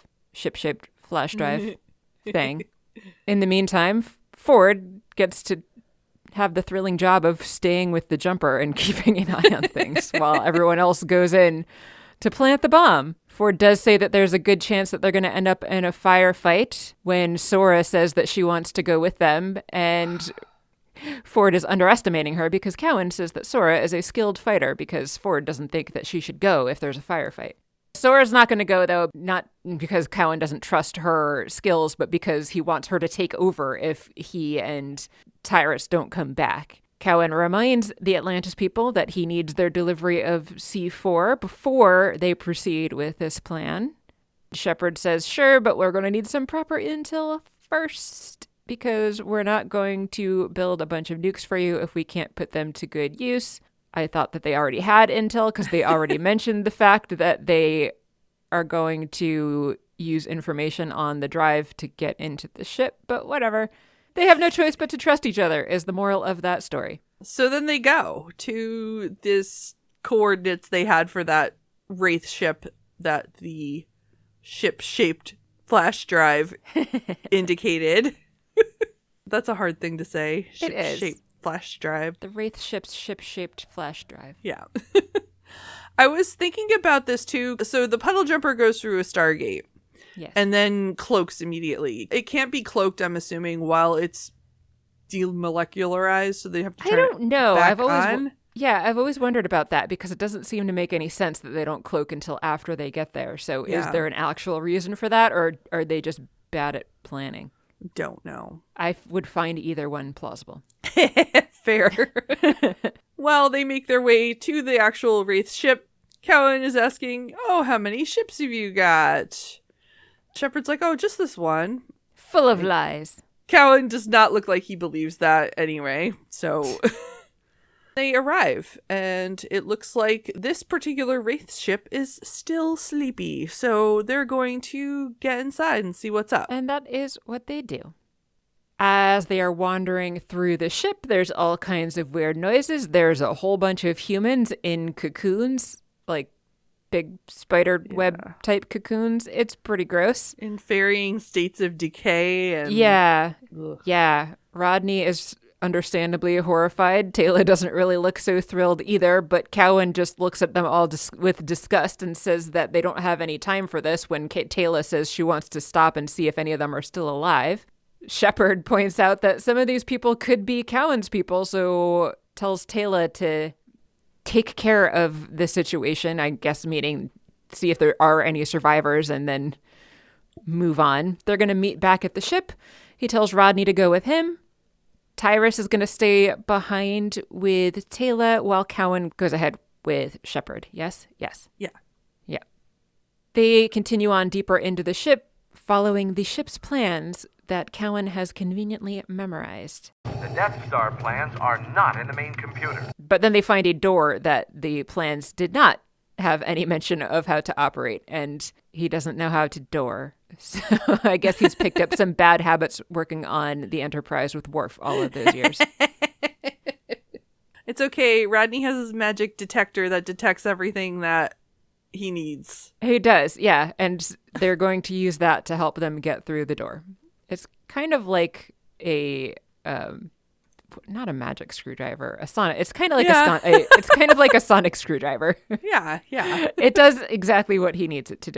drive thing. In the meantime, Ford gets to have the thrilling job of staying with the jumper and keeping an eye on things while everyone else goes in to plant the bomb. Ford does say that there's a good chance that they're going to end up in a firefight when Sora says that she wants to go with them, and Ford is underestimating her because Cowan says that Sora is a skilled fighter because Ford doesn't think that she should go if there's a firefight. Sora's not going to go, though, not because Cowan doesn't trust her skills, but because he wants her to take over if he and Tyrus don't come back. Cowan reminds the Atlantis people that he needs their delivery of C4 before they proceed with this plan. Shepard says, sure, but we're going to need some proper intel first because we're not going to build a bunch of nukes for you if we can't put them to good use. I thought that they already had intel because they already mentioned the fact that they are going to use information on the drive to get into the ship, but whatever. They have no choice but to trust each other is the moral of that story. So then they go to this coordinates they had for that Wraith ship that the ship-shaped flash drive indicated. That's a hard thing to say. It is. Ship-shaped flash drive. The Wraith ship's ship-shaped flash drive. Yeah. I was thinking about this too. So the puddle jumper goes through a Stargate. Yes. And then cloaks immediately. It can't be cloaked, I'm assuming, while it's demolecularized, so they have to turn I don't know. I've always wondered about that because it doesn't seem to make any sense that they don't cloak until after they get there. So is there an actual reason for that, or are they just bad at planning? Don't know. I would find either one plausible. Fair. Well, they make their way to the actual Wraith ship. Cowan is asking, oh, how many ships have you got? Shepard's like, oh, just this one. Full of lies. Cowan does not look like he believes that anyway, so they arrive, and it looks like this particular Wraith ship is still sleepy, so they're going to get inside and see what's up. And that is what they do. As they are wandering through the ship, there's all kinds of weird noises. There's a whole bunch of humans in cocoons, like big spider web type cocoons. It's pretty gross. In varying states of decay. And Yeah. Rodney is understandably horrified. Taylor doesn't really look so thrilled either, but Cowan just looks at them all with disgust and says that they don't have any time for this when Taylor says she wants to stop and see if any of them are still alive. Shepard points out that some of these people could be Cowan's people, so tells Taylor to take care of the situation, I guess meaning see if there are any survivors and then move on. They're going to meet back at the ship. He tells Rodney to go with him. Tyrus is going to stay behind with Taylor while Cowan goes ahead with Shepard. Yes? Yes. Yeah. Yeah. They continue on deeper into the ship. Following the ship's plans, that Cowan has conveniently memorized. The Death Star plans are not in the main computer. But then they find a door that the plans did not have any mention of how to operate, and he doesn't know how to door. So I guess he's picked up some bad habits working on the Enterprise with Worf all of those years. It's okay. Rodney has his magic detector that detects everything that he needs. He does, yeah. And they're going to use that to help them get through the door. It's kind of like a not a magic screwdriver, a sonic. It's kind of like it's kind of like a sonic screwdriver. Yeah. It does exactly what he needs it to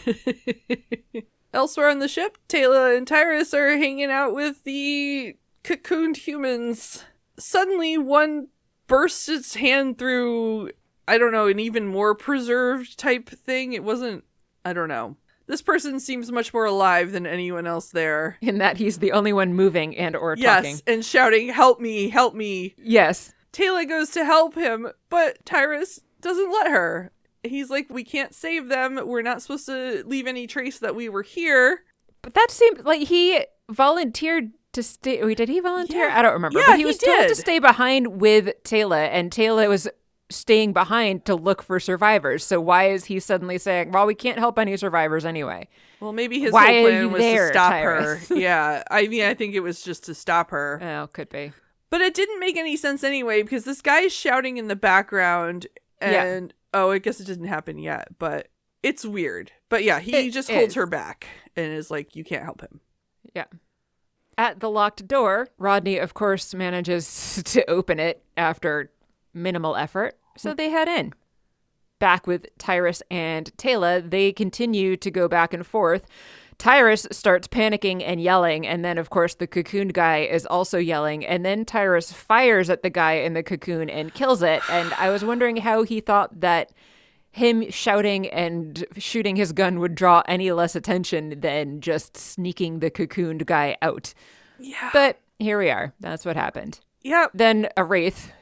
do. Elsewhere on the ship, Teyla and Tyrus are hanging out with the cocooned humans. Suddenly, one bursts its hand through, I don't know, an even more preserved type thing. It wasn't, I don't know. This person seems much more alive than anyone else there. In that he's the only one moving and or talking. Yes, and shouting, "Help me, help me." Yes. Teyla goes to help him, but Tyrus doesn't let her. He's like, "We can't save them. We're not supposed to leave any trace that we were here." But that seemed like he volunteered to stay. Wait, did he volunteer? Yeah. I don't remember. Yeah, but he was told did. to stay behind with Teyla, and Teyla was staying behind to look for survivors. So why is he suddenly saying, well, we can't help any survivors anyway? Well, maybe his why whole plan are you was there, to stop Tyrus? her. Yeah, I mean, I think it was just to stop her. Oh, could be. But it didn't make any sense anyway, because this guy is shouting in the background, and I guess it didn't happen yet, but it's weird. But yeah, he just holds her back and is like, you can't help him. Yeah. At the locked door, Rodney, of course, manages to open it after minimal effort, so they head in. Back with Tyrus and Teyla, they continue to go back and forth. Tyrus starts panicking and yelling, and then, of course, the cocooned guy is also yelling, and then Tyrus fires at the guy in the cocoon and kills it, and I was wondering how he thought that him shouting and shooting his gun would draw any less attention than just sneaking the cocooned guy out. Yeah. But here we are. That's what happened. Yep. Then a wraith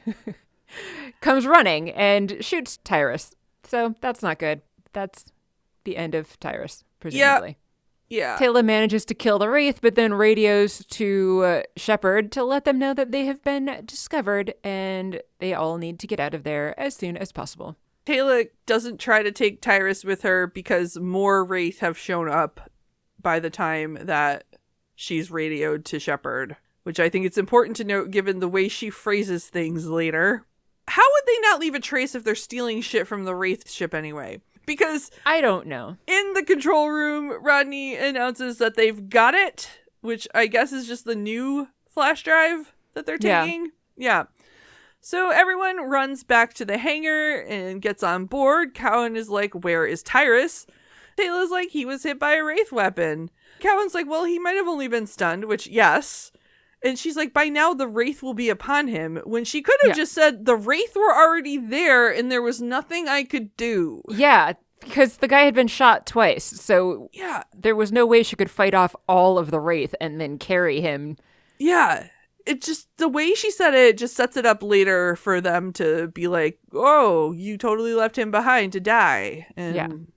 comes running and shoots Tyrus. So that's not good. That's the end of Tyrus, presumably. Yeah. Teyla manages to kill the wraith, but then radios to Shepard to let them know that they have been discovered and they all need to get out of there as soon as possible. Teyla doesn't try to take Tyrus with her because more wraith have shown up by the time that she's radioed to Shepard, which I think it's important to note given the way she phrases things later. How would they not leave a trace if they're stealing shit from the wraith ship anyway? Because I don't know. In the control room, Rodney announces that they've got it, which I guess is just the new flash drive that they're taking. Yeah. So everyone runs back to the hangar and gets on board. Cowan is like, where is Tyrus? Teyla's like, he was hit by a wraith weapon. Cowan's like, well, he might have only been stunned, which, yes. And she's like, by now the wraith will be upon him, when she could have just said the wraith were already there and there was nothing I could do. Yeah, because the guy had been shot twice, so there was no way she could fight off all of the wraith and then carry him. Yeah, it just, the way she said it just sets it up later for them to be like, oh, you totally left him behind to die. And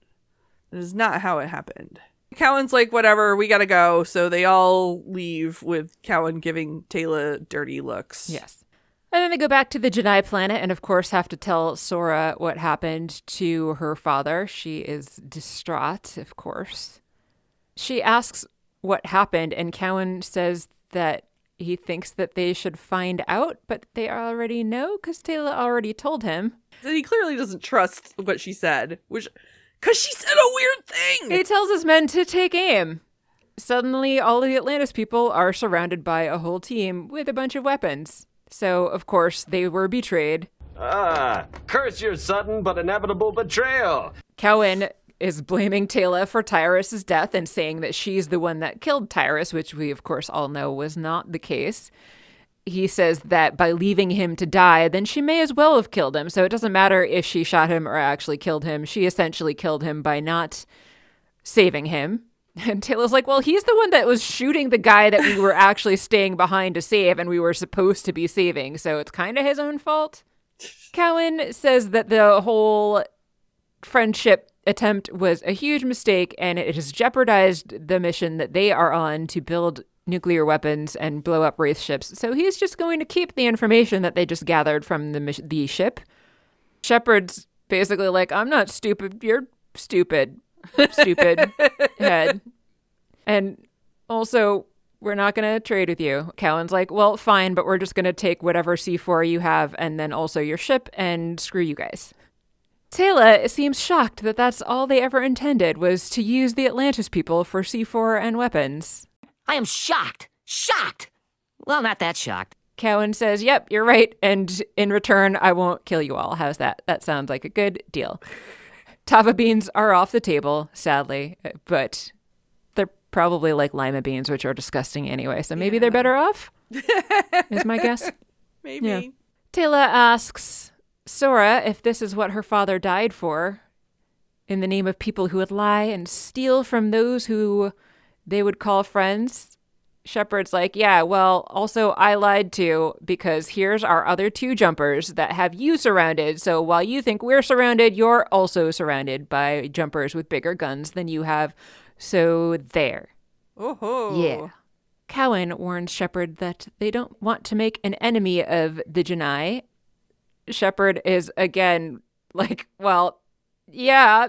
that is not how it happened. Cowan's like, whatever, we gotta go. So they all leave with Cowan giving Teyla dirty looks. Yes. And then they go back to the Jedi planet and, of course, have to tell Sora what happened to her father. She is distraught, of course. She asks what happened, and Cowan says that he thinks that they should find out, but they already know because Teyla already told him. He clearly doesn't trust what she said, which... because she said a weird thing! He tells his men to take aim. Suddenly, all of the Atlantis people are surrounded by a whole team with a bunch of weapons. So, of course, they were betrayed. Curse your sudden but inevitable betrayal! Cowan is blaming Teyla for Tyrus's death and saying that she's the one that killed Tyrus, which we, of course, all know was not the case. He says that by leaving him to die, then she may as well have killed him. So it doesn't matter if she shot him or actually killed him. She essentially killed him by not saving him. And Teyla's like, well, he's the one that was shooting the guy that we were actually staying behind to save and we were supposed to be saving. So it's kind of his own fault. Cowan says that the whole friendship attempt was a huge mistake and it has jeopardized the mission that they are on to build nuclear weapons and blow up Wraith ships. So he's just going to keep the information that they just gathered from the ship. Shepard's basically like, I'm not stupid. You're stupid. Stupid head. And also, we're not going to trade with you. Cowan's like, well, fine, but we're just going to take whatever C4 you have and then also your ship and screw you guys. Teyla seems shocked that that's all they ever intended, was to use the Atlantis people for C4 and weapons. I am shocked. Shocked. Well, not that shocked. Cowan says, yep, you're right. And in return, I won't kill you all. How's that? That sounds like a good deal. Tava beans are off the table, sadly, but they're probably like lima beans, which are disgusting anyway. So maybe they're better off, is my guess. Maybe. Yeah. Teyla asks Sora if this is what her father died for, in the name of people who would lie and steal from those who they would call friends. Shepard's like, yeah, well, also I lied too, because here's our other 2 jumpers that have you surrounded. So while you think we're surrounded, you're also surrounded by jumpers with bigger guns than you have. So there. Oh. Yeah. Cowan warns Shepard that they don't want to make an enemy of the Janai. Shepard is again like, well, yeah,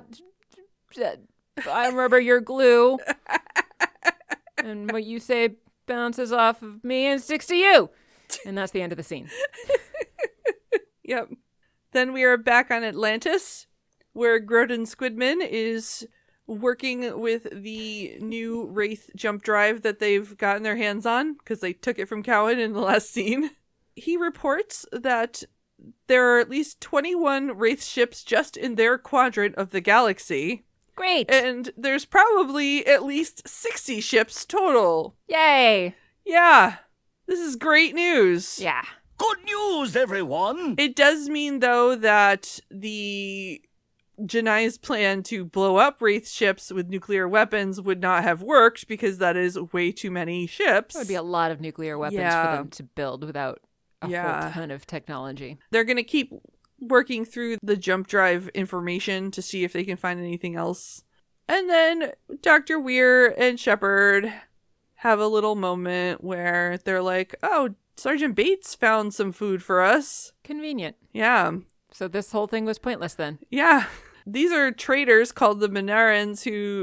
I remember your glue. And what you say bounces off of me and sticks to you. And that's the end of the scene. Yep. Then we are back on Atlantis, where Groden Squidman is working with the new Wraith jump drive that they've gotten their hands on, because they took it from Cowan in the last scene. He reports that there are at least 21 Wraith ships just in their quadrant of the galaxy. Great. And there's probably at least 60 ships total. Yay. Yeah. This is great news. Yeah. Good news, everyone. It does mean, though, that the Janai's plan to blow up Wraith ships with nuclear weapons would not have worked, because that is way too many ships. That would be a lot of nuclear weapons for them to build without a whole ton of technology. They're going to keep working through the jump drive information to see if they can find anything else. And then Dr. Weir and Shepard have a little moment where they're like, oh, Sergeant Bates found some food for us. Convenient. Yeah. So this whole thing was pointless then. Yeah. These are traitors called the Minarians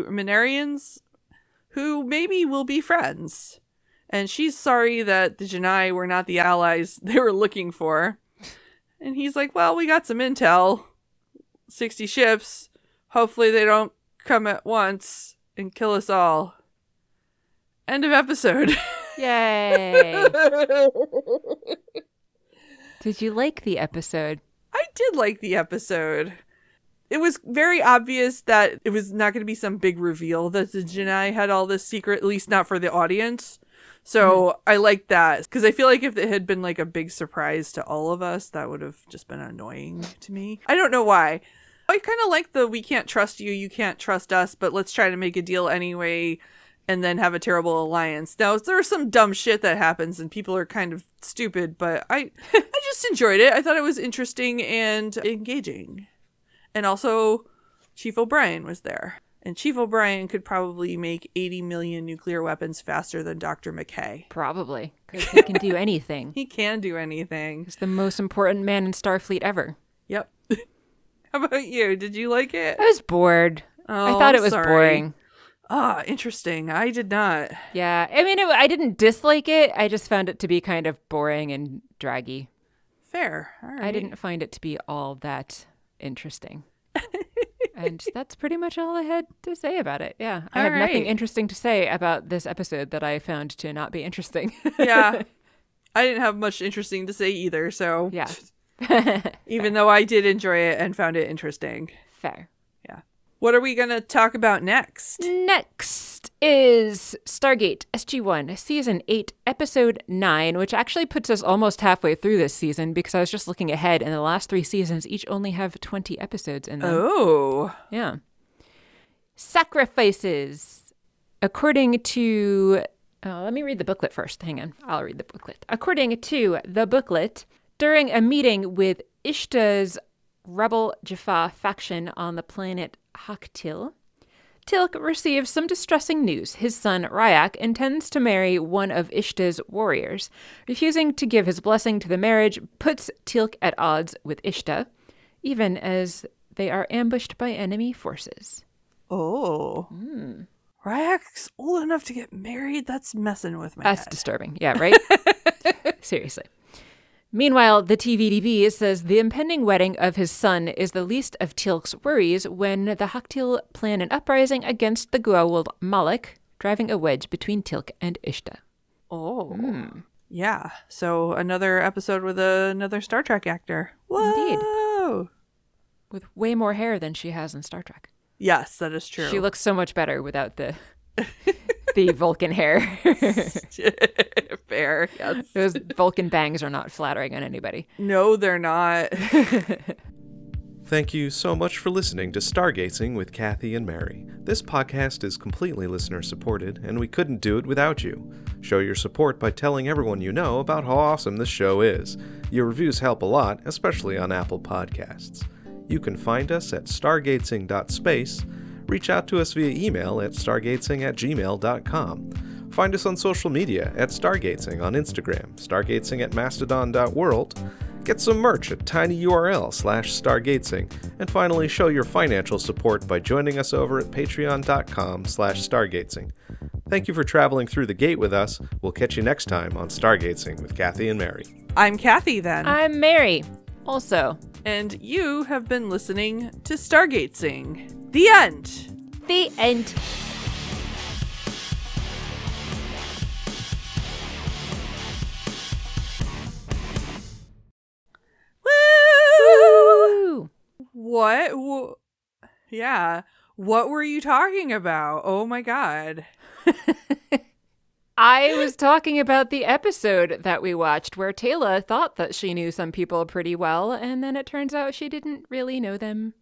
who maybe will be friends. And she's sorry that the Janai were not the allies they were looking for. And he's like, well, we got some intel. 60 ships. Hopefully they don't come at once and kill us all. End of episode. Yay. Did you like the episode? I did like the episode. It was very obvious that it was not going to be some big reveal that the Janai had all this secret, at least not for the audience. So I liked that, because I feel like if it had been like a big surprise to all of us, that would have just been annoying to me. I don't know why. I kind of like the we can't trust you, you can't trust us, but let's try to make a deal anyway and then have a terrible alliance. Now, there's some dumb shit that happens and people are kind of stupid, but I just enjoyed it. I thought it was interesting and engaging. And also, Chief O'Brien was there. And Chief O'Brien could probably make 80 million nuclear weapons faster than Dr. McKay. Probably, because he can do anything. He can do anything. He's the most important man in Starfleet ever. Yep. How about you? Did you like it? I was bored. I thought it was boring. Ah, interesting. I did not. Yeah. I mean, I didn't dislike it. I just found it to be kind of boring and draggy. Fair. All right. I didn't find it to be all that interesting. And that's pretty much all I had to say about it. Yeah. I have nothing interesting to say about this episode that I found to not be interesting. Yeah. I didn't have much interesting to say either, so. Yeah. Even though I did enjoy it and found it interesting. Fair. Yeah. What are we going to talk about next? Next is Stargate SG-1 Season 8, Episode 9, which actually puts us almost halfway through this season because I was just looking ahead and the last 3 seasons each only have 20 episodes in them. Oh. Yeah. Sacrifices. According to... let me read the booklet first. Hang on. I'll read the booklet. According to the booklet, during a meeting with Ishta's Rebel Jaffa faction on the planet Haktil, Teal'c receives some distressing news. His son, Ryak, intends to marry one of Ishta's warriors. Refusing to give his blessing to the marriage puts Teal'c at odds with Ishta, even as they are ambushed by enemy forces. Oh. Ryak's old enough to get married? That's messing with my That's head. disturbing. Yeah, right? Seriously. Meanwhile, the TVDB says the impending wedding of his son is the least of Teal'c's worries when the Haktil plan an uprising against the Goa'uld Malik, driving a wedge between Teal'c and Ishta. Oh. Yeah. So another episode with another Star Trek actor. Indeed. Whoa. With way more hair than she has in Star Trek. Yes, that is true. She looks so much better without the Vulcan hair. Fair, yes. Those Vulcan bangs are not flattering on anybody. No, they're not. Thank you so much for listening to Stargazing with Kathy and Mary. This podcast is completely listener-supported, and we couldn't do it without you. Show your support by telling everyone you know about how awesome this show is. Your reviews help a lot, especially on Apple Podcasts. You can find us at stargazing.space. Reach out to us via email at stargazing@gmail.com. Find us on social media at Stargazing on Instagram, stargazing@mastodon.world. Get some merch at tinyurl/stargazing. And finally, show your financial support by joining us over at patreon.com/stargazing. Thank you for traveling through the gate with us. We'll catch you next time on Stargazing with Kathy and Mary. I'm Kathy, then. I'm Mary, also. And you have been listening to Stargazing. The end. The end. Woo! What? Yeah. What were you talking about? Oh my god. I was talking about the episode that we watched where Teyla thought that she knew some people pretty well, and then it turns out she didn't really know them